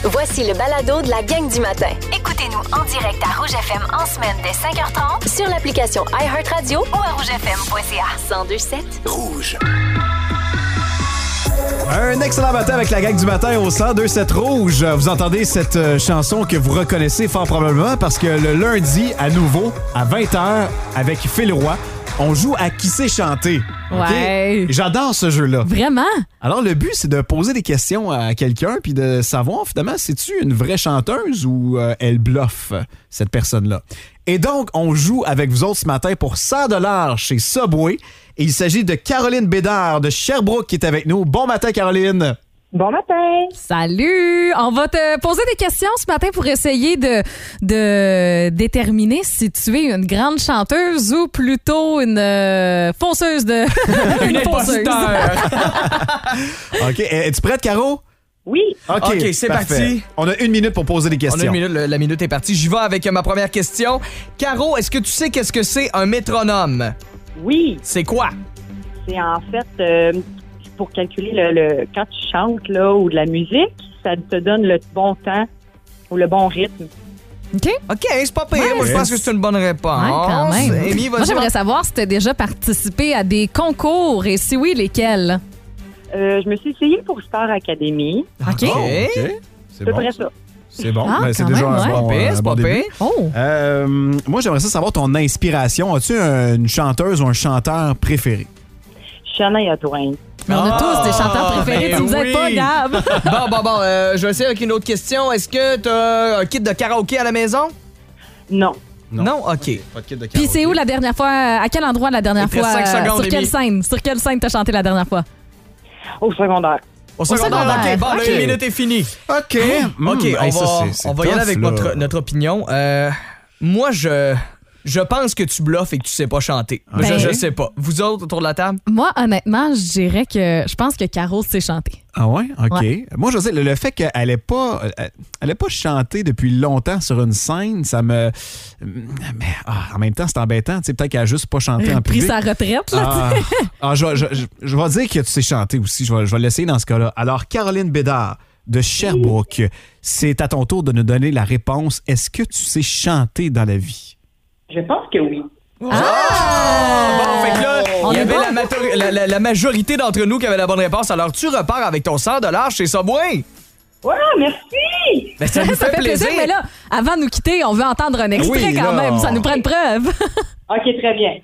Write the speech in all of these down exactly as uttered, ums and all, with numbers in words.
Voici le balado de la gang du matin. Écoutez-nous en direct à Rouge F M en semaine dès cinq heures trente Sur l'application iHeartRadio ou à rouge f m point c a. cent deux sept Rouge. Un excellent matin avec la gang du matin au cent deux sept Rouge. Vous entendez cette euh, chanson que vous reconnaissez fort probablement parce que le lundi, à nouveau, à vingt heures, avec Phil Roy, on joue à Qui sait chanter. Ouais. Okay? J'adore ce jeu-là. Vraiment? Alors, le but, c'est de poser des questions à quelqu'un puis de savoir, finalement, c'est-tu une vraie chanteuse ou euh, elle bluffe, cette personne-là. Et donc, on joue avec vous autres ce matin pour cent dollars chez Subway. Et il s'agit de Caroline Bédard de Sherbrooke qui est avec nous. Bon matin, Caroline. Bon matin. Salut! On va te poser des questions ce matin pour essayer de, de déterminer si tu es une grande chanteuse ou plutôt une euh, fonceuse de... Une imposteur. OK. Es-tu prête, Caro? Oui. OK, OK, c'est parfait. parti. On a une minute pour poser des questions. On a une minute, le- la minute est partie. J'y vais avec ma première question. Caro, est-ce que tu sais qu'est-ce que c'est un métronome? Oui. C'est quoi? C'est en fait euh, pour calculer le, le quand tu chantes là ou de la musique, ça te donne le bon temps ou le bon rythme. OK? OK, c'est pas pire. Ouais. Moi, je pense que c'est une bonne réponse. Ouais, quand même. Amy, vas-y. Moi, j'aimerais savoir si tu as déjà participé à des concours et si oui, lesquels? Euh, je me suis essayée pour Star Academy. OK. Oh, OK. C'est C'est peu bon. près ça. C'est bon. Ah, Ben, c'est quand déjà même, un ouais. bon, Pas pire, un c'est bon pas début. pire. Oh! Euh, moi, j'aimerais ça savoir ton inspiration. As-tu un- une chanteuse ou un chanteur préféré? Shania Twain. Mais on a Ah, tous des chanteurs préférés. ben Tu nous aides oui. pas, Gab? Bon, bon, bon. euh, je vais essayer avec une autre question. Est-ce que t'as un kit de karaoké à la maison? Non. Non? OK. Pas de kit de Puis karaoké. c'est où la dernière fois? À quel endroit la dernière Il te fois? reste cinq euh, secondes, sur quelle Émilie. scène? Sur quelle scène t'as chanté la dernière fois? Au secondaire. Au secondaire. secondaire. OK, bon, là, OK. une minute est finie. OK. Hmm, OK, on, hey, ça, va, c'est- c'est on va y aller tough, avec là. notre, notre opinion. Euh, moi, je... Je pense que tu bluffes et que tu sais pas chanter. Ben- je, je sais pas. Vous autres, autour de la table? Moi, honnêtement, je dirais que je pense que Caro sait chanter. Ah ouais? OK. Ouais. Moi, je sais, le, le fait qu'elle n'ait pas, elle ait pas chanté depuis longtemps sur une scène, ça me... Mais ah, en même temps, c'est embêtant. Tu sais, peut-être qu'elle a juste pas chanté en Pris public. sa retraite, là. Ah, ah, je, je, je, je vais dire que tu sais chanter aussi. Je vais, je vais l'essayer dans ce cas-là. Alors, Caroline Bédard de Sherbrooke, c'est à ton tour de nous donner la réponse. Est-ce que tu sais chanter dans la vie? Je pense que oui. Ah! Bon, fait que là, On il y est avait bon? la, mato- la, la- la majorité d'entre nous qui avait la bonne réponse. Alors, tu repars avec ton cent dollars chez Subway. Ouais, merci! Ben, ça nous Ça fait plaisir, mais là, avant de nous quitter, on veut entendre un extrait Oui, quand là. même. Ça nous prend une preuve. OK, très bien.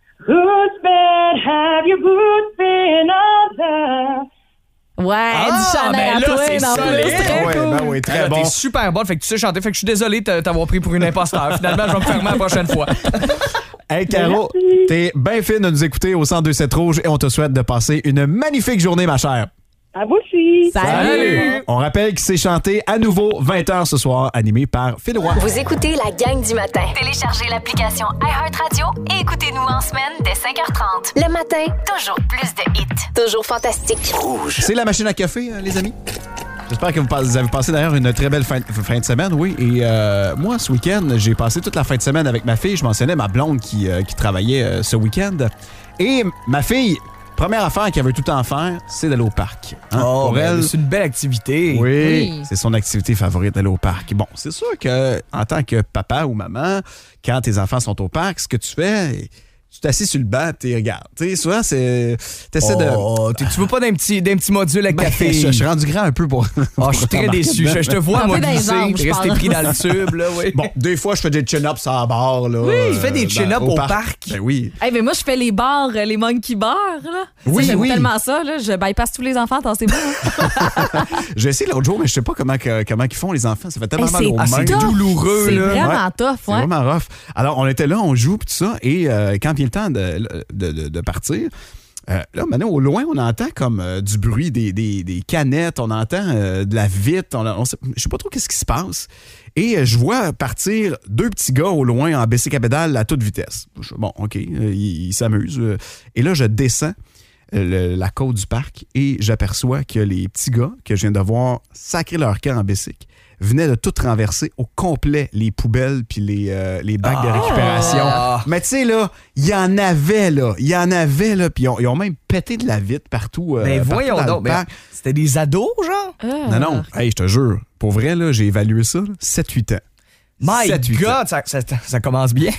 Whose bed have your boots been under? Ouais, Ah, du Shania ben là, Twain c'est en solide. plus. Très Ouais, cool. ben oui, très Ah, bon. T'es super bonne, fait que tu sais chanter. Fait que je suis désolé de t'avoir pris pour une imposteur. Finalement, je vais me fermer la prochaine fois. Hey, Caro, Merci. t'es bien fine de nous écouter au cent deux sept Rouge et on te souhaite de passer une magnifique journée, ma chère. À vous aussi! Salut. On rappelle qu'il s'est chanté à nouveau vingt heures ce soir, animé par Phil Roy. Vous écoutez la gang du matin. Téléchargez l'application iHeartRadio et écoutez-nous en semaine dès cinq heures trente Le matin, Toujours plus de hits. toujours fantastique. C'est la machine à café, euh, les amis. J'espère que vous, pas- vous avez passé d'ailleurs une très belle fin, fin de semaine, oui. Et euh, moi, ce week-end, j'ai passé toute la fin de semaine avec ma fille. Je mentionnais ma blonde qui, euh, qui travaillait euh, ce week-end. Et ma fille, première affaire qu'elle veut tout le temps faire, c'est d'aller au parc. Hein, Oh, pour ben, elle, c'est une belle activité. oui, Oui. c'est son activité favorite d'aller au parc. Bon, c'est sûr que en tant que papa ou maman, quand tes enfants sont au parc, ce que tu fais, tu t'assis sur le banc, tu regardes. Tu sais, souvent, c'est. T'essaies de. Oh, tu tu veux pas d'un petit, d'un petit module à Ben, café? je, je suis rendu grand un peu pour. Oh, je suis très déçu. Je, je te vois, Un moi, peu dans les glisser, jambes, je rester pense. pris dans le tube, là, oui. Bon, des fois, je fais des chin-ups à la barre, là. Oui, tu fais des euh, chin-ups dans- au parc. Ben oui. Hey, mais moi, je fais les bars, euh, les monkey bars, là. Oui, Tu sais, j'aime oui. tellement ça, là. Je bypass tous les enfants, attendez-moi. hein. J'ai essayé l'autre jour, mais je sais pas comment, que- comment ils font, les enfants. Ça fait tellement Hey, mal c'est aux Ah, c'est mains. tough. douloureux, C'est là. vraiment Ouais. tough, C'est ouais. vraiment rough. Alors, on était là, on joue, pis tout ça, et euh, quand vient le temps de, de, de- de partir, euh, là, maintenant, au loin, on entend comme euh, du bruit des, des- des canettes, on entend euh, de la vitre, on, on sait- je sais pas trop qu'est-ce qui se passe. Et euh, je vois partir deux petits gars au loin en bicycle à pédale à toute vitesse. Je- Bon, OK, euh, ils ils s'amusent. euh. Et là, je descends euh, le- la côte du parc et j'aperçois que les petits gars que je viens de voir sacrer leur camp en bicycle venaient de tout renverser au complet, les poubelles puis les, euh, les bacs de récupération. Ah. Mais tu sais, là, il y en avait, là. Il y en avait, là. Puis ils ont, ils ont même pété de la vitre partout. euh, Ben partout voyons dans le donc. Ben, parc. c'était des ados, genre? Ah. Non, non. Hey, je te jure. Pour vrai, là, j'ai évalué ça, sept huit ans. My God, ça, ça, ça commence bien.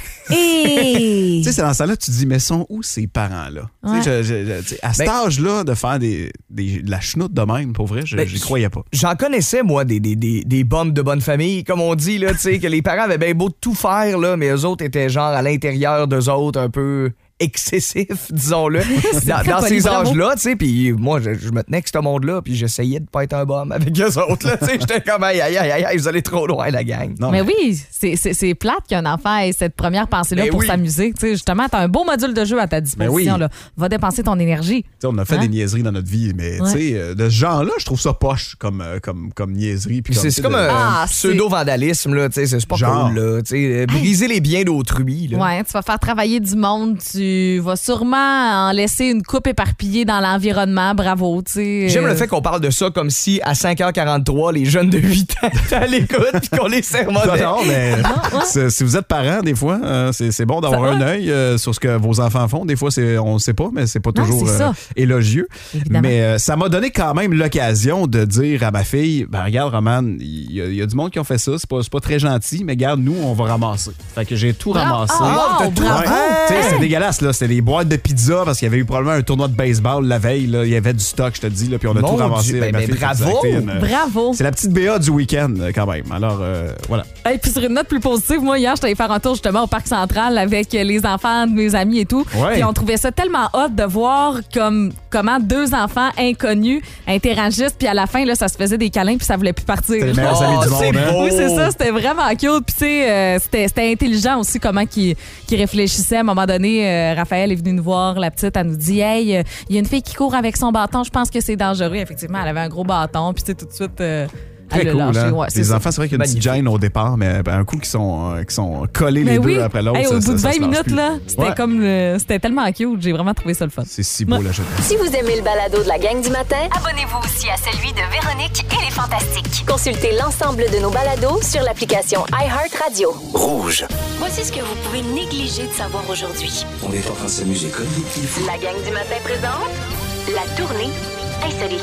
Hey! Tu sais, c'est dans ça là tu te dis, mais sont où ces parents-là? Ouais. Tu sais, je- je- je- tu sais, à cet Ben- âge-là, de faire des, des- de la chenoute de même, pour vrai, je Ben, j'y croyais pas. J'en connaissais, moi, des, des, des, des bombes de bonne famille, comme on dit, là, tu sais, que les parents avaient bien beau tout faire, là, mais eux autres étaient genre à l'intérieur d'eux autres, un peu excessif, disons-le, dans, très dans poli, ces bravo. âges-là, tu sais, puis moi, je, je me tenais avec ce monde-là, puis j'essayais de pas être un bum avec eux autres, là, tu sais, j'étais comme, aïe, aïe, aïe, aïe, vous allez trop loin, la gang. Non, Mais oui, c'est, c'est, c'est plate qu'un enfant ait cette première pensée-là Mais pour oui. s'amuser. Tu sais, justement, tu as un beau module de jeu à ta disposition. oui. Là. Va dépenser ton énergie. Tu sais, on a fait Hein? des niaiseries dans notre vie, mais tu Ouais. sais, euh, de ce genre-là, je trouve ça poche comme, euh, comme, comme niaiserie. puis C'est tu c'est sais, comme de- un Ah, c'est- pseudo-vandalisme, là, tu sais, c'est c'est pas Genre. cool, là, tu sais, euh, briser les biens d'autrui, là. Ouais, tu vas faire travailler du monde. Tu vas sûrement en laisser une coupe éparpillée dans l'environnement. Bravo, tu sais. J'aime Euh, le fait qu'on parle de ça comme si à cinq heures quarante-trois, les jeunes de huit ans étaient à l'écoute puis qu'on les Non, sermonnait. non, mais c'est- si vous êtes parent, des fois, euh, c'est c'est bon d'avoir Ça un va. œil euh, sur ce que vos enfants font. Des fois, c'est- on ne sait pas, mais c'est pas Non, toujours c'est ça. euh, élogieux. Évidemment. Mais euh, ça m'a donné quand même l'occasion de dire à ma fille, ben regarde, Roman, il y, a- il y a du monde qui ont fait ça. C'est pas, c'est pas très gentil, mais regarde, nous, on va ramasser. Fait que j'ai tout Bravo. ramassé. Ah, wow, bravo. Tu sais, c'était dégueulasse, là. C'était des boîtes de pizza parce qu'il y avait eu probablement un tournoi de baseball la veille. Là. Il y avait du stock, je te dis, là, puis on a Mon tout ramassé. Dieu, avec ben, ma ben, fille, bravo. ça a été une- Bravo. C'est la petite B A du week-end, euh, quand même. Alors, euh, voilà. Et puis sur une note plus positive, moi hier, j'étais allée faire un tour justement au Parc Central avec les enfants de mes amis et tout. Ouais. Puis on trouvait ça tellement hot de voir comme comment deux enfants inconnus interagissent. Puis à la fin, là, ça se faisait des câlins puis ça voulait plus partir. C'était les meilleurs Oh, amis du c'est monde, hein? beau. Oui, c'est ça, c'était vraiment cute. Puis, tu sais, euh, c'était, c'était intelligent aussi comment qu'ils qu'ils réfléchissaient. À un moment donné, euh, Raphaël est venu nous voir, la petite, elle nous dit Hey, euh, il y a une fille qui court avec son bâton, je pense que c'est dangereux. Effectivement, elle avait un gros bâton, puis, tu sais, tout de suite, euh, Très elle l'a cool, lâché. hein? Ouais, c'est Les ça. enfants, c'est vrai qu'il y a une petite Magnifique. gêne au départ, mais ben, un coup qui sont, euh, qui sont collés Mais les oui, deux après l'autre. Hey, ça- au ça- bout de ça vingt se lâche minutes, plus. là, c'était Ouais. comme le- c'était tellement cute, j'ai vraiment trouvé ça le fun. C'est si beau, la jeunesse. Si vous aimez le balado de la gang du matin, Abonnez-vous aussi à celui de Véronique et les Fantastiques. consultez l'ensemble de nos balados sur l'application iHeartRadio. Rouge. Voici ce que vous pouvez négliger de savoir aujourd'hui. On est en train de s'amuser comme des petits fous. La gang du matin présente la tournée insolite.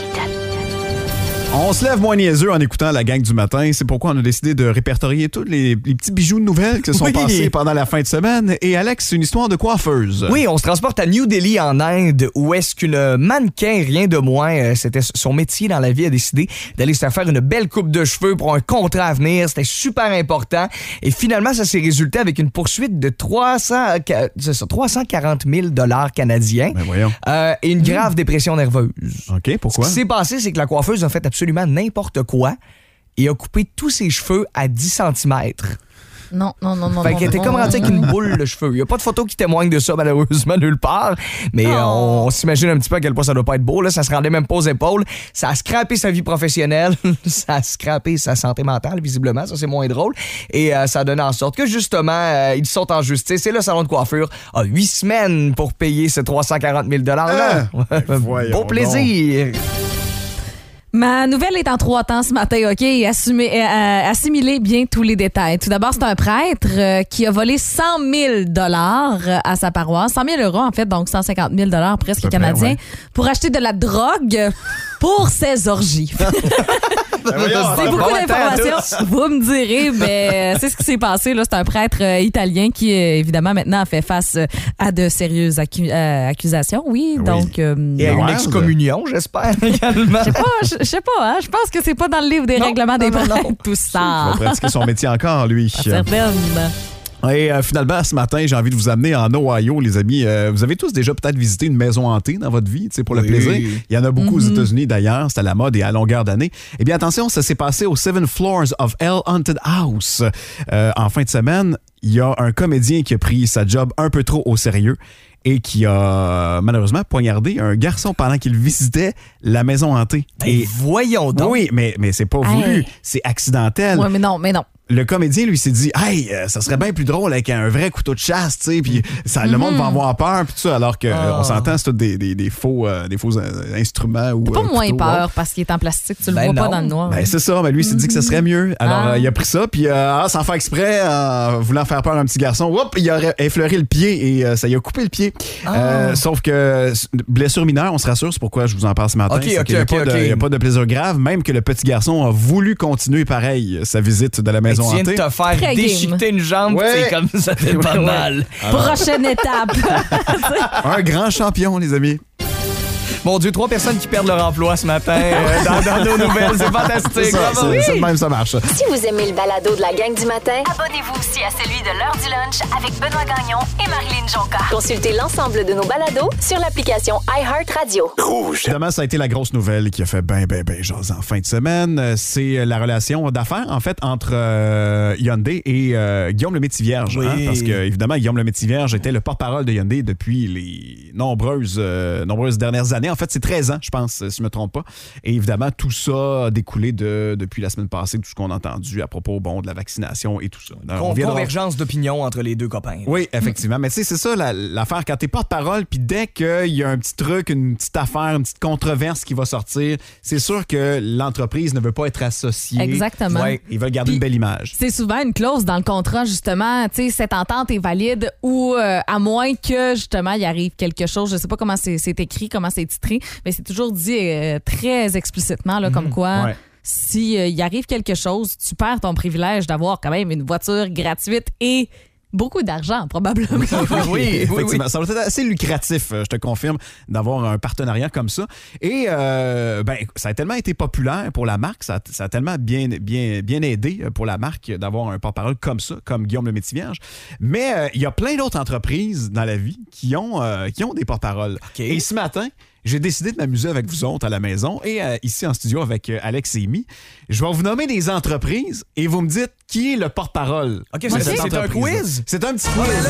On se lève moins niaiseux en écoutant la gang du matin. C'est pourquoi on a décidé de répertorier tous les, les petits bijoux de nouvelles qui se sont Oui. passés pendant la fin de semaine. Et Alex, c'est une histoire de coiffeuse. Oui, on se transporte à New Delhi en Inde où est-ce qu'une mannequin, rien de moins, euh, c'était son métier dans la vie, a décidé d'aller se faire une belle coupe de cheveux pour un contrat à venir. C'était super important. Et finalement, ça s'est résulté avec une poursuite de trois cents, euh, c'est ça, trois cent quarante mille dollars canadiens Ben voyons. euh, et une grave dépression nerveuse. OK, Ce pourquoi? qui s'est passé, c'est que la coiffeuse a fait absolument n'importe quoi et a coupé tous ses cheveux à dix centimètres. Non, non, non, non. Fait non, qu'elle était non, comme non, rentrée avec non. une boule de cheveux. Il n'y a pas de photo qui témoigne de ça, malheureusement, nulle part. Mais euh, on, on s'imagine un petit peu à quel point ça doit pas être beau. Là. Ça se rendait même pas aux épaules. Ça a scrappé sa vie professionnelle. Ça a scrappé sa santé mentale, visiblement. Ça, c'est moins drôle. Et euh, ça a donné en sorte que, justement, euh, ils sont en justice. Et le salon de coiffure a huit semaines pour payer ces trois cent quarante mille dollars-là. Ah! Voyons Bon donc. plaisir. Ma nouvelle est en trois temps ce matin, OK? Et assumez- euh, euh, assimilez bien tous les détails. Tout d'abord, c'est un prêtre euh, qui a volé cent mille dollars à sa paroisse. cent mille euros, en fait, donc cent cinquante mille dollars presque À peu près, canadiens, ouais. pour acheter de la drogue pour ses orgies. Ben voyons, C'est Bon beaucoup matin à d'informations, vous me direz, mais euh, c'est ce qui s'est passé. Là, c'est un prêtre euh, italien qui, euh, évidemment, maintenant a fait face euh, à de sérieuses accu- euh, accusations. Oui, Oui. donc... euh, Et à une Wild. excommunion, j'espère, également. je sais pas, je je sais pas, hein? Je pense que c'est pas dans le livre des Non, règlements des non, non, prêtres, non. tout Il ça. va pratiquer son métier encore, lui. Certaine. Et euh, finalement, ce matin, j'ai envie de vous amener en Ohio, les amis. Euh, vous avez tous déjà peut-être visité une maison hantée dans votre vie, tu sais, pour le Oui. plaisir. Il y en a beaucoup aux États-Unis, d'ailleurs. C'est à la mode et à longueur d'année. Eh bien, attention, ça s'est passé au Seven Floors of Hell Haunted House. Euh, en fin de semaine, il y a un comédien qui a pris sa job un peu trop au sérieux et qui a malheureusement poignardé un garçon pendant qu'il visitait la maison hantée. Et voyons donc. Oui, mais, mais c'est pas Hey. voulu. C'est accidentel. Ouais, mais non, mais non. le comédien, lui, s'est dit, hey, euh, ça serait bien plus drôle avec un vrai couteau de chasse, tu sais, puis ça, le monde va avoir peur, puis tout ça, alors que euh, on s'entend, c'est tout des, des, des faux, euh, des faux euh, instruments. Ou, T'as pas euh, moins couteaux, peur ouais. parce qu'il est en plastique, tu le Ben vois non. pas dans le noir. Ben, c'est ça, mais lui, il s'est dit que ça serait mieux. Alors, Ah. euh, il a pris ça, puis euh, ah, sans faire exprès, en voulant faire peur à un petit garçon, hop, il a effleuré le pied et euh, ça lui a coupé le pied. Ah. Euh, sauf que, blessure mineure, on se rassure, c'est pourquoi je vous en parle ce matin. Ok, c'est ok, qu'il y a ok, pas de- ok. Il n'y a pas de blessure grave, même que le petit garçon a voulu continuer pareil sa visite de la maison Tu viens de hantée. te faire Très déchiqueter une jambe, Ouais. c'est comme ça fait pas Ouais, ouais. mal. Prochaine étape. Un grand champion, les amis. Mon Dieu, trois personnes qui perdent leur emploi ce matin euh, dans, dans nos nouvelles. C'est fantastique. C'est ça, Bravo. c'est, c'est de même ça marche. Si vous aimez le balado de la gang du matin, Abonnez-vous aussi à celui de l'heure du lunch avec Benoît Gagnon et Marilyn Jonca. consultez l'ensemble de nos balados sur l'application iHeartRadio. Évidemment, ça a été la grosse nouvelle qui a fait ben, ben, ben, jaser en fin de semaine. Euh, C'est la relation d'affaires, en fait, entre euh, Hyundai et euh, Guillaume le Métis-Vierge. Oui. Hein, parce que, évidemment, Guillaume le Métis-Vierge était le porte-parole de Hyundai depuis les nombreuses, euh, nombreuses dernières années. En fait, c'est treize ans, je pense, si je ne me trompe pas. Et évidemment, tout ça a découlé de, depuis la semaine passée, tout ce qu'on a entendu à propos bon, de la vaccination et tout ça. Alors, Con- on vient de- Convergence d'opinion entre les deux copains. Oui, effectivement. Mais tu sais, c'est ça la- l'affaire. Quand t'es porte-parole, puis dès qu'il y a un petit truc, une petite affaire, une petite controverse qui va sortir, c'est sûr que l'entreprise ne veut pas être associée. Exactement. Ouais. Ils veulent garder Puis- une belle image. C'est souvent une clause dans le contrat, justement, tu sais, cette entente est valide ou euh, à moins que, justement, il arrive quelque chose. Je sais pas comment c'est, c'est écrit, comment c'est titré, mais c'est toujours dit euh, très explicitement, là, comme quoi, Ouais. si euh, il arrive quelque chose, tu perds ton privilège d'avoir quand même une voiture gratuite et beaucoup d'argent, probablement. Oui, oui, Effectivement. oui. Ça va être assez lucratif, euh, je te confirme, d'avoir un partenariat comme ça. Et euh, ben, ça a tellement été populaire pour la marque, ça a, ça a tellement bien, bien, bien aidé pour la marque d'avoir un porte-parole comme ça, comme Guillaume le Métis-Vierge. Mais euh, il y a plein d'autres entreprises dans la vie qui ont, euh, qui ont des porte-paroles. OK. Et ce matin, j'ai décidé de m'amuser avec vous autres à la maison et euh, ici en studio avec euh, Alex et Amy. Je vais vous nommer des entreprises et vous me dites qui est le porte-parole. OK, de c'est, cette c'est un entreprise-là. quiz? C'est un petit quiz.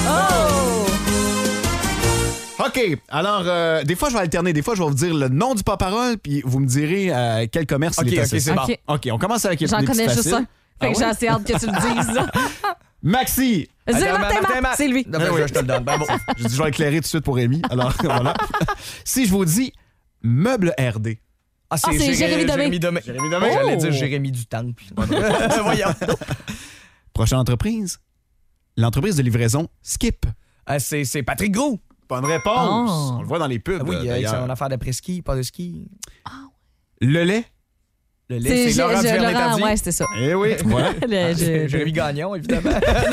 Oh! OK. Alors, euh, des fois, je vais alterner. Des fois, je vais vous dire le nom du porte-parole, puis vous me direz euh, quel commerce OK, il est OK, associé. c'est bon. OK. OK, on commence avec les J'en les connais petits juste faciles. un. Fait Ah que j'ai ouais? assez hâte que tu le dises. là. Maxi. C'est Attends, Martin Martin Matt, Matt. c'est lui. Non, ben oui, je te le donne. Ben bon. Je dis, je vais éclairer tout de suite pour Rémi. Alors, voilà. Si je vous dis Meuble R D. Ah, Ah, c'est Jérémy Demé. Jérémy Demé. Jérémy Demé. J'allais Oh. dire Jérémy du Temple. Voyons. Prochaine entreprise. L'entreprise de livraison Skip. Ah, c'est, c'est Patrick Gros. Bonne réponse. Oh. On le voit dans les pubs. Ah oui, euh, euh, d'ailleurs. c'est une affaire d'après-ski, pas de ski. Le lait. Le lait, c'est, Gé- Laurent Gé- Duvernay-Tardy. ouais, c'était ça. Eh oui. Voilà. Le- je- Jérémy Gagnon, évidemment.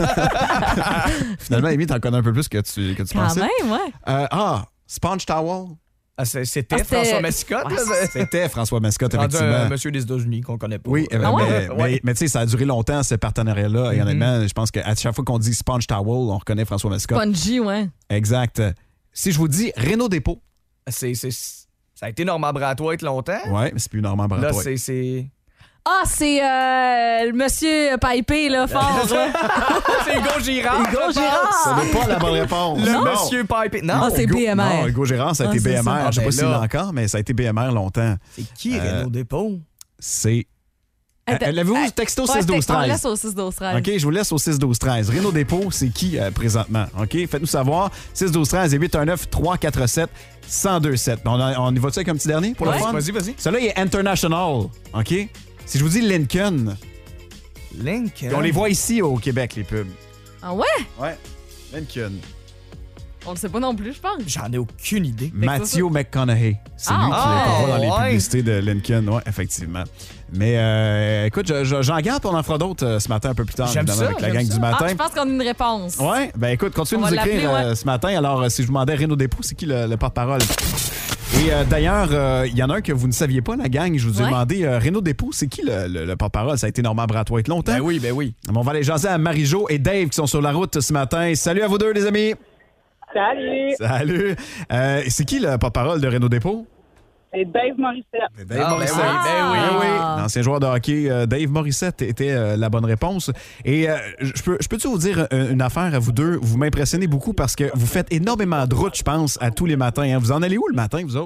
Finalement, Amy, t'en connais un peu plus que tu, que tu Quand pensais. même, ouais. Euh, ah, Sponge Towel. Ah, c'est- c'était Ah, c'était- François Mascotte. Ouais, là, c'est- C'était François Mascotte, rendu effectivement. un monsieur des États-Unis qu'on connaît pas. Oui, euh, Ah ouais? mais, mais, Ouais. mais tu sais, ça a duré longtemps, ce partenariat-là. Et Mhm. honnêtement, je pense qu'à chaque fois qu'on dit Sponge Towel, on reconnaît François Mascotte. Spongy, ouais. Exact. Si je vous dis Renault Dépôt. C'est, c'est, ça a été Normand Bratoit longtemps. Ouais, mais c'est plus Normand Là, Bratois. c'est, c'est... Ah, c'est euh, le monsieur Pipé, là, fort. là. c'est Hugo Girard. Hugo je pense. Girard. Ça n'est pas la bonne réponse. Le Non. monsieur Pipé. Non, Ah, c'est Hugo- B M R. Non, Hugo Gérard, ça a Ah, été c'est B M R. ça. Je sais Ah, pas ben s'il là. l'a encore, mais ça a été B M R longtemps. c'est qui Euh, Renaud Dépôt? C'est. Attends, Euh, L'avez-vous euh, texto ouais, six douze c'était- on treize? laisse au six douze treize. OK, je vous laisse au six douze treize. Renault Dépôt, c'est qui euh, présentement? OK, faites-nous savoir. six douze treize et huit un neuf trois quatre sept un zéro deux sept. On, a- on y va-tu avec un petit dernier pour Ouais. le fun? Vas-y, vas-y. Celui-là, il est international. OK? Si je vous dis Lincoln, Lincoln. on les voit ici au Québec, les pubs. Ah ouais? Ouais. Lincoln. On le sait pas non plus, je pense. J'en ai aucune idée. Matthew McConaughey. C'est Ah, lui qui ah, qu'on voit dans les ouais. publicités de Lincoln. Ouais, effectivement. Mais euh, écoute, je- je- j'en garde, puis on en fera d'autres euh, ce matin un peu plus tard, J'aime évidemment, ça, avec la j'aime gang ça. du matin. Ah, je pense qu'on a une réponse. Ouais, ben écoute, continue On de nous va écrire l'appeler, euh, ce matin. Alors, euh, si je vous demandais Renaud Dépôt, c'est qui le, le porte-parole? Et euh, d'ailleurs, euh, il y en a un que vous ne saviez pas, la gang. Je vous ai Ouais. demandé, euh, Renaud Dépôt, c'est qui le, le- le porte-parole? Ça a été Normand Bratoit longtemps. Ben oui, ben oui. Mais on va aller jaser à Marie-Jo et Dave qui sont sur la route ce matin. Salut à vous deux, les amis! Salut, Salut! Euh, c'est qui le porte-parole de Renaud Dépôt? c'est Dave Morissette. Dave Ah, ben Morissette. oui, ben oui. Ben oui. Ah. L'ancien joueur de hockey, euh, Dave Morissette, était euh, la bonne réponse. Et euh, je peux, je peux-tu vous dire euh, une affaire à vous deux? Vous m'impressionnez beaucoup parce que vous faites énormément de routes, je pense, à tous les matins. hein. Vous en allez où le matin, vous autres?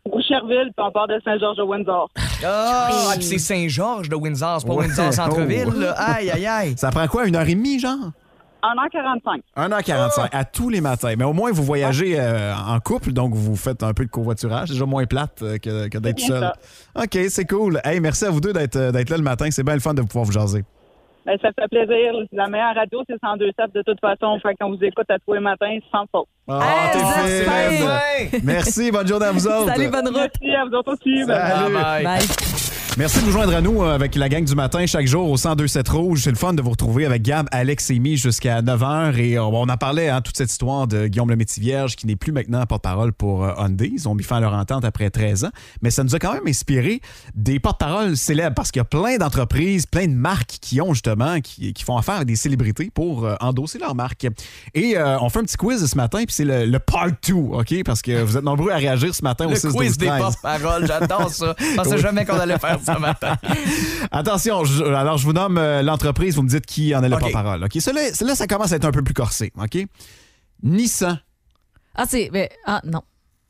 Boucherville, puis on part de Saint-Georges-de-Windsor. Ah, oh, c'est Saint-Georges de Windsor, c'est pas Ouais. Windsor centre-ville. Oh. là. Aïe, aïe, aïe. Ça prend quoi, une heure et demie, genre? un heure quarante-cinq. une heure quarante-cinq à tous les matins. Mais au moins, vous voyagez euh, en couple, donc vous faites un peu de covoiturage. C'est déjà moins plate euh, que, que d'être bien seul. ça. OK, c'est cool. Hey, merci à vous deux d'être, d'être là le matin. C'est bien le fun de pouvoir vous jaser. Ben, ça fait plaisir. La meilleure radio, c'est cent deux sept de toute façon. Fait qu'on vous écoute à tous les matins sans faute. Ah, Hey, t'es vous êtes fine. Ouais. Merci, bonne journée à vous autres. Salut, bonne route. Merci à vous autres aussi. Salut. Bye. Bye. Merci de vous joindre à nous euh, avec la gang du matin chaque jour au cent deux sept Rouge. C'est le fun de vous retrouver avec Gab, Alex et Mi jusqu'à neuf heures. Et euh, on en parlait, hein, toute cette histoire de Guillaume Lemaitre-Vierge qui n'est plus maintenant porte-parole pour euh, Hyundai. Ils ont mis fin à leur entente après treize ans. Mais ça nous a quand même inspiré des porte-paroles célèbres parce qu'il y a plein d'entreprises, plein de marques qui ont justement, qui, qui font affaire avec des célébrités pour euh, endosser leur marque. Et euh, on fait un petit quiz ce matin, puis c'est le, le part deux, OK? Parce que vous êtes nombreux à réagir ce matin au Le six quiz douze des treize. porte-paroles, j'adore ça. Je pensais jamais qu'on allait faire ça matin. Attention, je- alors je vous nomme euh, l'entreprise, vous me dites qui en est le OK. porte-parole. OK, celui-là, celui-là, ça commence à être un peu plus corsé. OK? Nissan. Ah, c'est. mais- ah, non.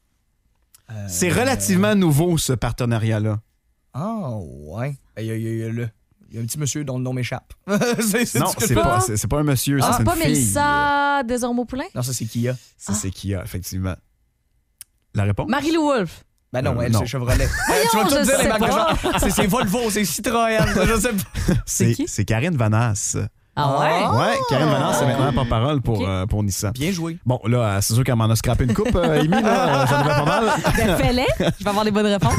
C'est relativement nouveau, ce partenariat-là. Ah, ouais. Il y, a, il y a- il y a le- il y a un petit monsieur dont le nom m'échappe. c'est, c'est Non, ce que c'est je- pas, c'est, c'est pas un monsieur, ça, Ah, c'est c'est une pas fille. Mélissa Desormeaux-Poulain? Non, ça, c'est Kia. Ça, c'est Kia, effectivement. La réponse? Marie-Lou Wolfe. Ben non, Euh, elle, non. c'est Chevrolet. Euh, tu vas Voyons, tout je dire les sais marques de pas. genre. C'est, c'est Volvo, c'est Citroën. Je sais pas. C'est qui? C'est Karine Vanasse. Ah ouais? Ouais, Karine Vanasse, c'est maintenant porte-parole pour, OK. euh, pour Nissan. Bien joué. Bon, là, c'est sûr qu'elle m'en a scrappé une coupe, euh, Amy, là, j'en avais pas mal. Ben, fais-les. Je vais avoir les bonnes réponses.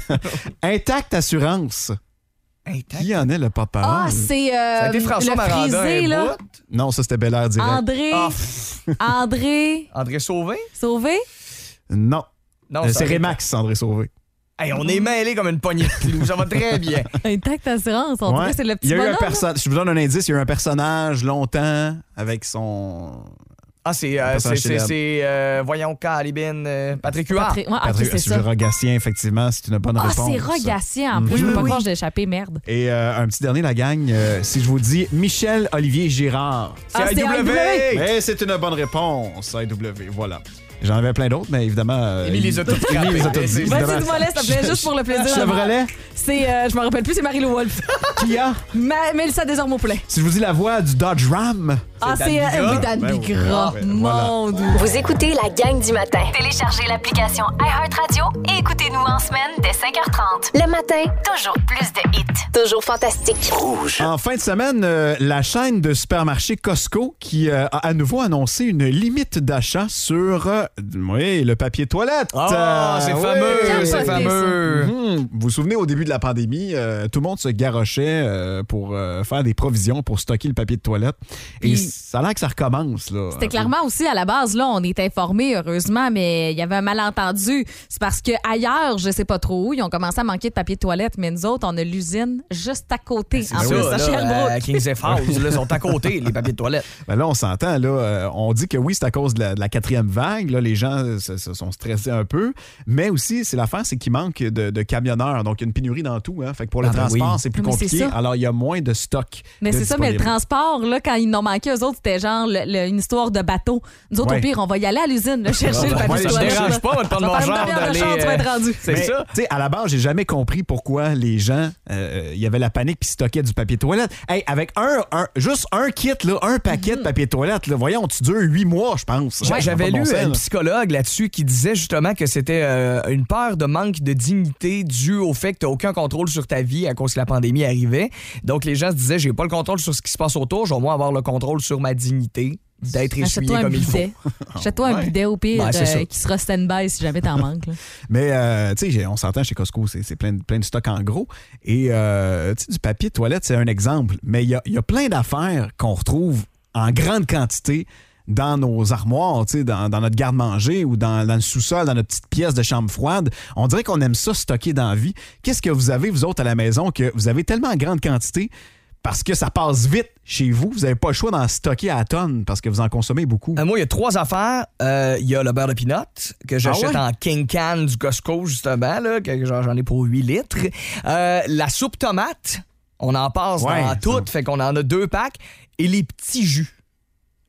Intact Assurance. Intact. Qui en est le porte-parole? Ah, c'est euh, Ça a été François le Maranda, frisé, un là. bout. Non, ça, c'était Bel Air direct. André. Ah, pff. André André Sauvé? Sauvé. Non. Non, Euh, ça c'est aurait- Remax, André Sauvé. Hey, on est mêlés comme une poignée de clous. Ça va très bien. Intact Assurance. On Ouais. dirait que c'est le Il petit y a eu un bonhomme. perso- Je vous donne un indice, il y a eu un personnage longtemps avec son. Ah, c'est, Un euh, c'est, personnage c'est, célèbre. c'est euh, voyons, Calibine, euh, Patrick Huard. Patrick- ouais, ah, ok, Patrick- c'est c'est ça. Rogatien, effectivement, c'est une bonne Ah, réponse. c'est Rogatien en plus. Oui, Je peux oui, pas oui. croire que j'ai échappé, merde. Et euh, un petit dernier, la gang, euh, si je vous dis Michel Olivier Girard. C'est Ah, c'est I W. Mais c'est une bonne réponse, I W, voilà. J'en avais plein d'autres, mais évidemment. euh, Émile les a toutes Émile les a frappées. toutes dit, Vas-y, évidemment. dis-moi, s'il te plaît, juste pour le plaisir. Chevrolet, C'est, euh, je me rappelle plus, c'est Marie-Lou Wolfe. Kia. Ma- Mélissa Desormeaux-Poulain. Si je vous dis la voix du Dodge Ram. Ah, Dan c'est Bigra. euh, oui, Dan Ben, Bigra. ouais, voilà. Mon Dieu. Vous écoutez la gang du matin. Téléchargez l'application iHeartRadio et écoutez-nous en semaine dès cinq heures trente. Le matin, Toujours plus de hits. toujours fantastique. En fin de semaine, euh, la chaîne de supermarchés Costco qui euh, a à nouveau annoncé une limite d'achat sur euh, oui, le papier toilette. Ah, c'est Euh, fameux, oui. c'est Capoté, fameux. Mhm. Vous vous souvenez, au début de la pandémie, euh, tout le monde se garochait euh, pour euh, faire des provisions pour stocker le papier de toilette. Et Puis- ça a l'air que ça recommence. Là, C'était clairement aussi à la base, là, on est informés, heureusement, mais il y avait un malentendu. C'est parce que ailleurs, je sais pas trop où, ils ont commencé à manquer de papier de toilette, mais nous autres, on a l'usine juste à côté. C'est en ça, plus, là, à Sherbrooke. à Kings F House, là, sont à côté, les papiers de toilette. Ben là, on s'entend. Là, euh, on dit que oui, c'est à cause de la, de la quatrième vague. Là, les gens euh, se, se sont stressés un peu. Mais aussi, c'est l'affaire, c'est qu'il manque de, de camionneurs. Donc, il y a une pénurie dans tout. Hein. Fait que pour le Ah, ben transport, oui. c'est plus Mais c'est compliqué. ça. Alors, il y a moins de stock. Mais de c'est ça, mais le disponible. transport, là, quand ils n'ont manqué, eux autres, c'était genre le- le- une histoire de bateau. Nous autres, Ouais. au pire, on va y aller à l'usine, là, chercher le Ouais, papier ouais, de je toilette. dérange là. pas, on va te prendre Ça mon fait une genre demi-heure de d'aller, char, tu vas être euh, rendu. C'est Mais, ça. tu sais, à la base, j'ai jamais compris pourquoi les gens, euh, il y avait la panique puis stockaient du papier de toilette. Hey, avec un, un- juste un kit, là, un paquet de papier de toilette, là, voyons, tu dures huit mois, je pense. J'a- Ouais, J'avais ça a pas lu de bon un sens, psychologue là-dessus qui disait justement que c'était euh, une peur de manque de dignité due au fait que tu n'as aucun contrôle sur ta vie à cause que la pandémie arrivait. Donc les gens se disaient, j'ai pas le contrôle sur ce qui se passe autour, je vais au moins avoir le contrôle sur ma dignité d'être essuyé Achète-toi un comme il faut. bidet. Achète-toi un Ouais. bidet au pire Ben, c'est ça. euh, qui sera stand-by si jamais t'en manques. là. Mais, euh, tu sais, j'ai- on s'entend chez Costco, c'est c'est plein, de- plein de stock en gros. Et, euh, tu sais, du papier de toilette, c'est un exemple. Mais il y a, il y a plein d'affaires qu'on retrouve en grande quantité dans nos armoires, tu sais, dans, dans notre garde-manger ou dans, dans le sous-sol, dans notre petite pièce de chambre froide. On dirait qu'on aime ça stocker dans la vie. Qu'est-ce que vous avez, vous autres, à la maison, que vous avez tellement en grande quantité parce que ça passe vite chez vous, vous n'avez pas le choix d'en stocker à la tonne parce que vous en consommez beaucoup? Euh, moi, il y a trois affaires. Euh, Il y a le beurre de pinot que j'achète Ah ouais? en King Can du Costco, justement, là, que genre, j'en ai pour huit litres. Euh, la soupe tomate, on en passe Ouais, dans ça. toutes, fait qu'on en a deux packs. Et les petits jus.